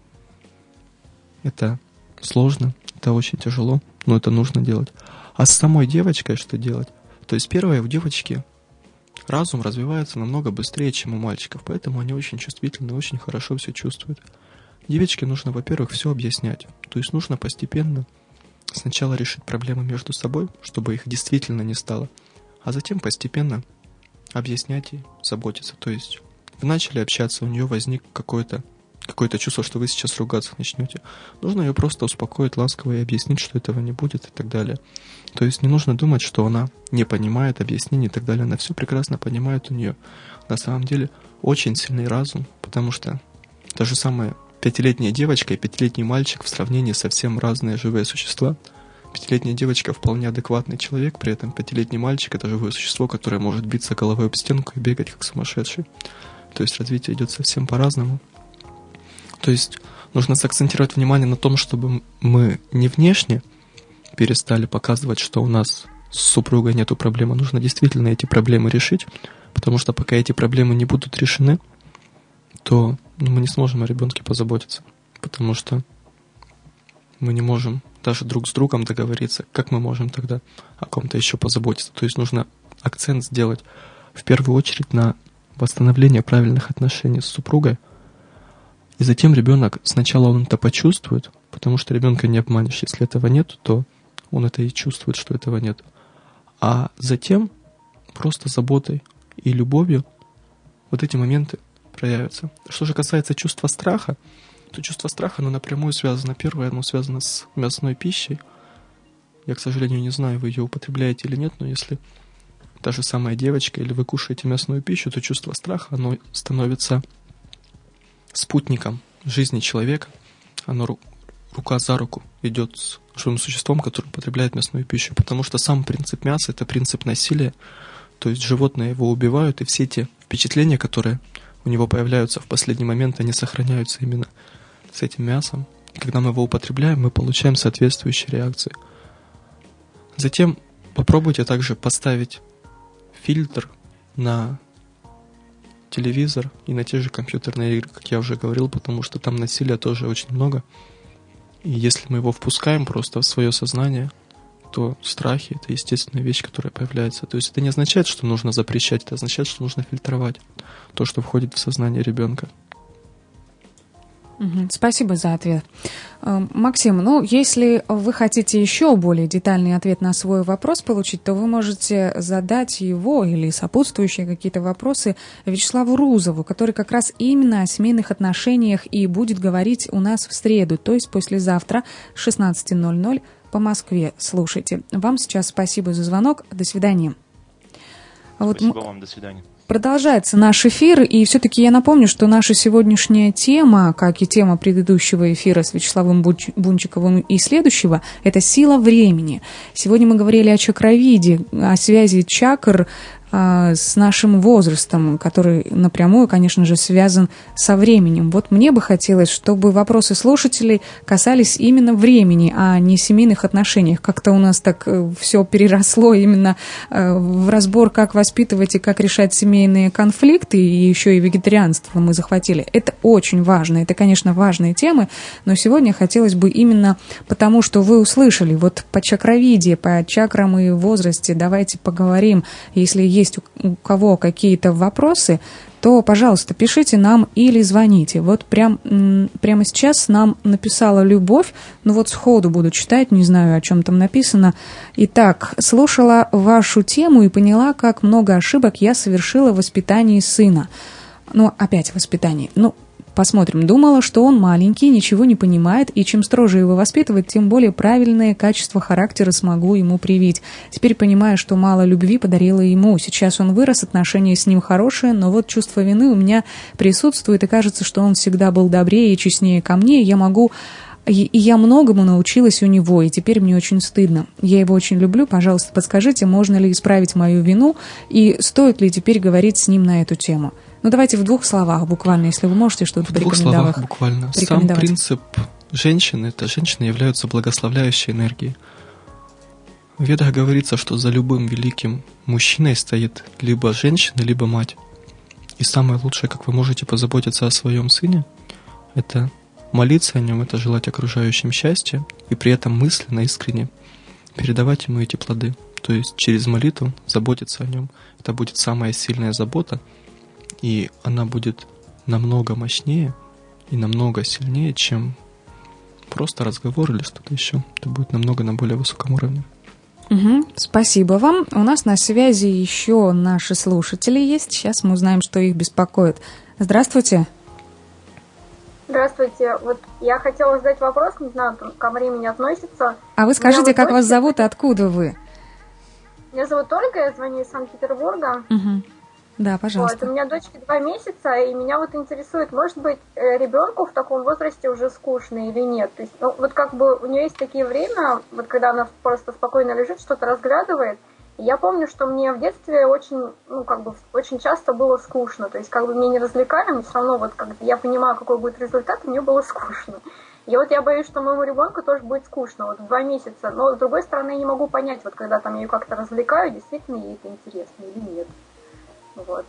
Speaker 2: Это сложно, это очень тяжело, но это нужно делать. А с самой девочкой что делать? То есть первое, у девочки разум развивается намного быстрее, чем у мальчиков, поэтому они очень чувствительны, очень хорошо все чувствуют. Девочке нужно, во-первых, все объяснять. То есть нужно постепенно сначала решить проблемы между собой, чтобы их действительно не стало, а затем постепенно объяснять и заботиться. То есть вы начали общаться, у нее возник какой-то какое-то чувство, что вы сейчас ругаться начнете. Нужно ее просто успокоить ласково и объяснить, что этого не будет и так далее. То есть не нужно думать, что она не понимает объяснений и так далее. Она все прекрасно понимает, у нее на самом деле очень сильный разум, потому что та же самая пятилетняя девочка и пятилетний мальчик в сравнении совсем разные живые существа. Пятилетняя девочка вполне адекватный человек, при этом пятилетний мальчик — это живое существо, которое может биться головой об стенку и бегать как сумасшедший. То есть развитие идет совсем по-разному. То есть нужно сакцентировать внимание на том, чтобы мы не внешне перестали показывать, что у нас с супругой нету проблемы. Нужно действительно эти проблемы решить, потому что пока эти проблемы не будут решены, то ну, мы не сможем о ребенке позаботиться, потому что мы не можем даже друг с другом договориться, как мы можем тогда о ком-то еще позаботиться. То есть нужно акцент сделать в первую очередь на восстановление правильных отношений с супругой, и затем ребенок, сначала он это почувствует, потому что ребенка не обманешь. Если этого нет, то он это и чувствует, что этого нет. А затем просто заботой и любовью вот эти моменты проявятся. Что же касается чувства страха, то чувство страха, оно напрямую связано. Первое, оно связано с мясной пищей. Я, к сожалению, не знаю, вы ее употребляете или нет, но если та же самая девочка или вы кушаете мясную пищу, то чувство страха, оно становится спутником жизни человека. Оно ру- рука за руку идет с живым существом, которое употребляет мясную пищу, потому что сам принцип мяса — это принцип насилия, то есть животные его убивают, и все те впечатления, которые у него появляются в последний момент, они сохраняются именно с этим мясом. И когда мы его употребляем, мы получаем соответствующие реакции. Затем попробуйте также поставить фильтр на телевизор и на те же компьютерные игры, как я уже говорил, потому что там насилия тоже очень много. И если мы его впускаем просто в свое сознание, то страхи — это естественная вещь, которая появляется. То есть это не означает, что нужно запрещать, это означает, что нужно фильтровать то, что входит в сознание ребенка.
Speaker 1: Спасибо за ответ. Максим, ну, если вы хотите еще более детальный ответ на свой вопрос получить, то вы можете задать его или сопутствующие какие-то вопросы Вячеславу Рузову, который как раз именно о семейных отношениях и будет говорить у нас в среду, то есть послезавтра в шестнадцать ноль ноль по Москве. Слушайте. Вам сейчас спасибо за звонок. До свидания.
Speaker 5: Спасибо
Speaker 1: вот...
Speaker 5: вам. До свидания.
Speaker 1: Продолжается наш эфир, и все-таки я напомню, что наша сегодняшняя тема, как и тема предыдущего эфира с Вячеславом Бунчиковым и следующего, это сила времени. Сегодня мы говорили о чакровиде, о связи чакр а, с нашим возрастом, который напрямую, конечно же, связан со временем. Вот мне бы хотелось, чтобы вопросы слушателей касались именно времени, а не семейных отношений. Как-то у нас так все переросло именно в разбор, как воспитывать и как решать семейные конфликты, и еще и вегетарианство мы захватили. Это очень важно, это, конечно, важные темы, но сегодня хотелось бы именно потому, что вы услышали вот по чакровиде, по чакрам и возрасте, давайте поговорим, если есть у кого какие-то вопросы, то, пожалуйста, пишите нам или звоните. Вот прям, прямо сейчас нам написала Любовь, ну вот сходу буду читать, не знаю, о чем там написано. Итак, слушала вашу тему и поняла, как много ошибок я совершила в воспитании сына. Ну, опять в воспитании. Ну, посмотрим. Думала, что он маленький, ничего не понимает, и чем строже его воспитывать, тем более правильные качества характера смогу ему привить. Теперь понимаю, что мало любви подарила ему. Сейчас он вырос, отношения с ним хорошие, но вот чувство вины у меня присутствует, и кажется, что он всегда был добрее и честнее ко мне, и я могу... И я многому научилась у него, и теперь мне очень стыдно. Я его очень люблю. Пожалуйста, подскажите, можно ли исправить мою вину, и стоит ли теперь говорить с ним на эту тему? Ну, давайте в двух словах, буквально, если вы можете что-то порекомендовать.
Speaker 2: В двух словах, буквально. Сам принцип женщины – это женщины являются благословляющей энергией. В Ведах говорится, что за любым великим мужчиной стоит либо женщина, либо мать. И самое лучшее, как вы можете позаботиться о своем сыне, это молиться о нем, это желать окружающим счастья, и при этом мысленно, искренне передавать ему эти плоды. То есть через молитву заботиться о нем. Это будет самая сильная забота, и она будет намного мощнее и намного сильнее, чем просто разговор или что-то еще. Это будет намного на более высоком уровне.
Speaker 1: Угу, спасибо вам. У нас на связи еще наши слушатели есть. Сейчас мы узнаем, что их беспокоит. Здравствуйте.
Speaker 6: Здравствуйте. Вот я хотела задать вопрос, не знаю, ко времени относится.
Speaker 1: А вы скажите,
Speaker 6: вот
Speaker 1: как
Speaker 6: дочь...
Speaker 1: вас зовут и откуда вы?
Speaker 6: Меня зовут Ольга, я звоню из Санкт-Петербурга.
Speaker 1: Угу. Да, пожалуйста.
Speaker 6: Вот, у меня дочке два месяца, и меня вот интересует, может быть, ребенку в таком возрасте уже скучно или нет. То есть, ну, вот как бы у нее есть такие время, вот когда она просто спокойно лежит, что-то разглядывает. И я помню, что мне в детстве очень, ну, как бы, очень часто было скучно. То есть, как бы меня не развлекали, но все равно, вот, как я понимаю, какой будет результат, мне было скучно. И вот я боюсь, что моему ребенку тоже будет скучно, вот, в два месяца. Но, с другой стороны, я не могу понять, вот, когда там ее как-то развлекаю, действительно ей это интересно или нет. Вот.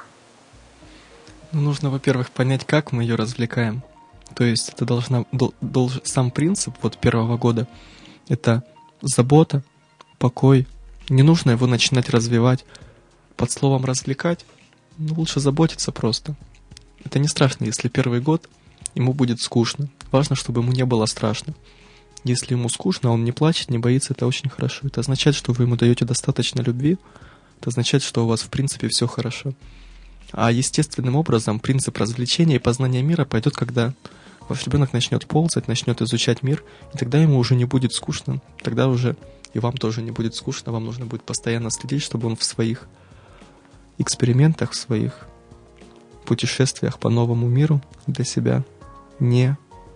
Speaker 2: Ну, нужно, во-первых, понять, как мы ее развлекаем. То есть, это должна, дол, долж, сам принцип вот первого года – это забота, покой. Не нужно его начинать развивать под словом «развлекать». Ну, лучше заботиться просто. Это не страшно, если первый год ему будет скучно. Важно, чтобы ему не было страшно. Если ему скучно, он не плачет, не боится, это очень хорошо. Это означает, что вы ему даете достаточно любви. Это означает, что у вас в принципе все хорошо. А естественным образом принцип развлечения и познания мира пойдет, когда ваш ребенок начнет ползать, начнет изучать мир, и тогда ему уже не будет скучно. Тогда уже и вам тоже не будет скучно, вам нужно будет постоянно следить, чтобы он в своих экспериментах, в своих путешествиях по новому миру для себя не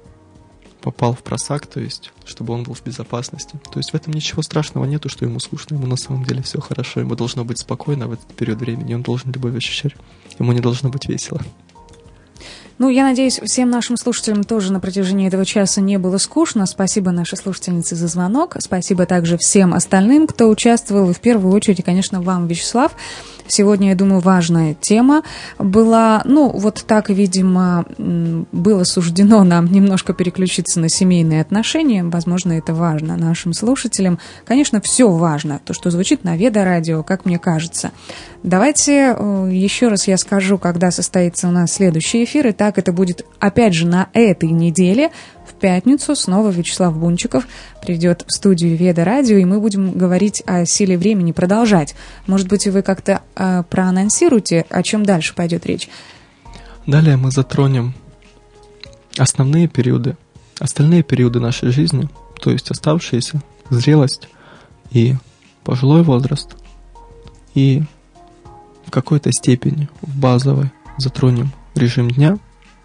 Speaker 2: попал в просак, то есть, чтобы он был в безопасности. То есть в этом ничего страшного нету, что ему скучно, ему на самом деле все хорошо, ему должно быть спокойно в этот период времени, он должен любовь ощущать, ему не должно быть весело.
Speaker 1: Ну, я надеюсь, всем нашим слушателям тоже на протяжении этого часа не было скучно. Спасибо нашей слушательнице за звонок. Спасибо также всем остальным, кто участвовал. И в первую очередь, конечно, вам, Вячеслав. Сегодня, я думаю, важная тема была. Ну, вот так, видимо, было суждено нам немножко переключиться на семейные отношения. Возможно, это важно нашим слушателям. Конечно, все важно, то, что звучит на Веда-радио, как мне кажется. Давайте еще раз я скажу, когда состоится у нас следующий эфир. Итак, это будет, опять же, на этой неделе. В пятницу снова Вячеслав Бунчиков придет в студию Веда-радио, и мы будем говорить о силе времени, продолжать. Может быть, вы как-то э, проанонсируете, о чем дальше пойдет речь?
Speaker 2: Далее мы затронем основные периоды, остальные периоды нашей жизни, то есть оставшиеся, зрелость и пожилой возраст, и в какой-то степени, в базовой, затронем режим дня.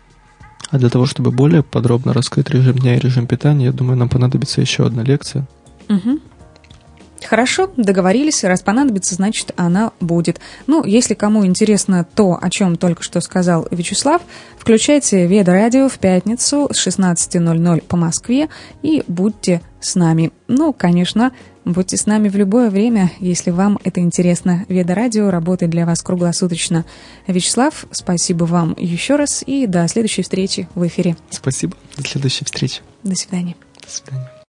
Speaker 2: А для того, чтобы более подробно раскрыть режим дня и режим питания, я думаю, нам понадобится еще одна лекция.
Speaker 1: Угу. Хорошо, договорились. Раз понадобится, значит, она будет. Ну, если кому интересно то, о чем только что сказал Вячеслав, включайте Веда-радио в пятницу с шестнадцати ноль-ноль по Москве и будьте с нами. Ну, конечно, будьте с нами в любое время, если вам это интересно. Веда-радио работает для вас круглосуточно. Вячеслав, спасибо вам еще раз и до следующей встречи в эфире.
Speaker 2: Спасибо. До следующей встречи.
Speaker 1: До свидания.
Speaker 2: До свидания.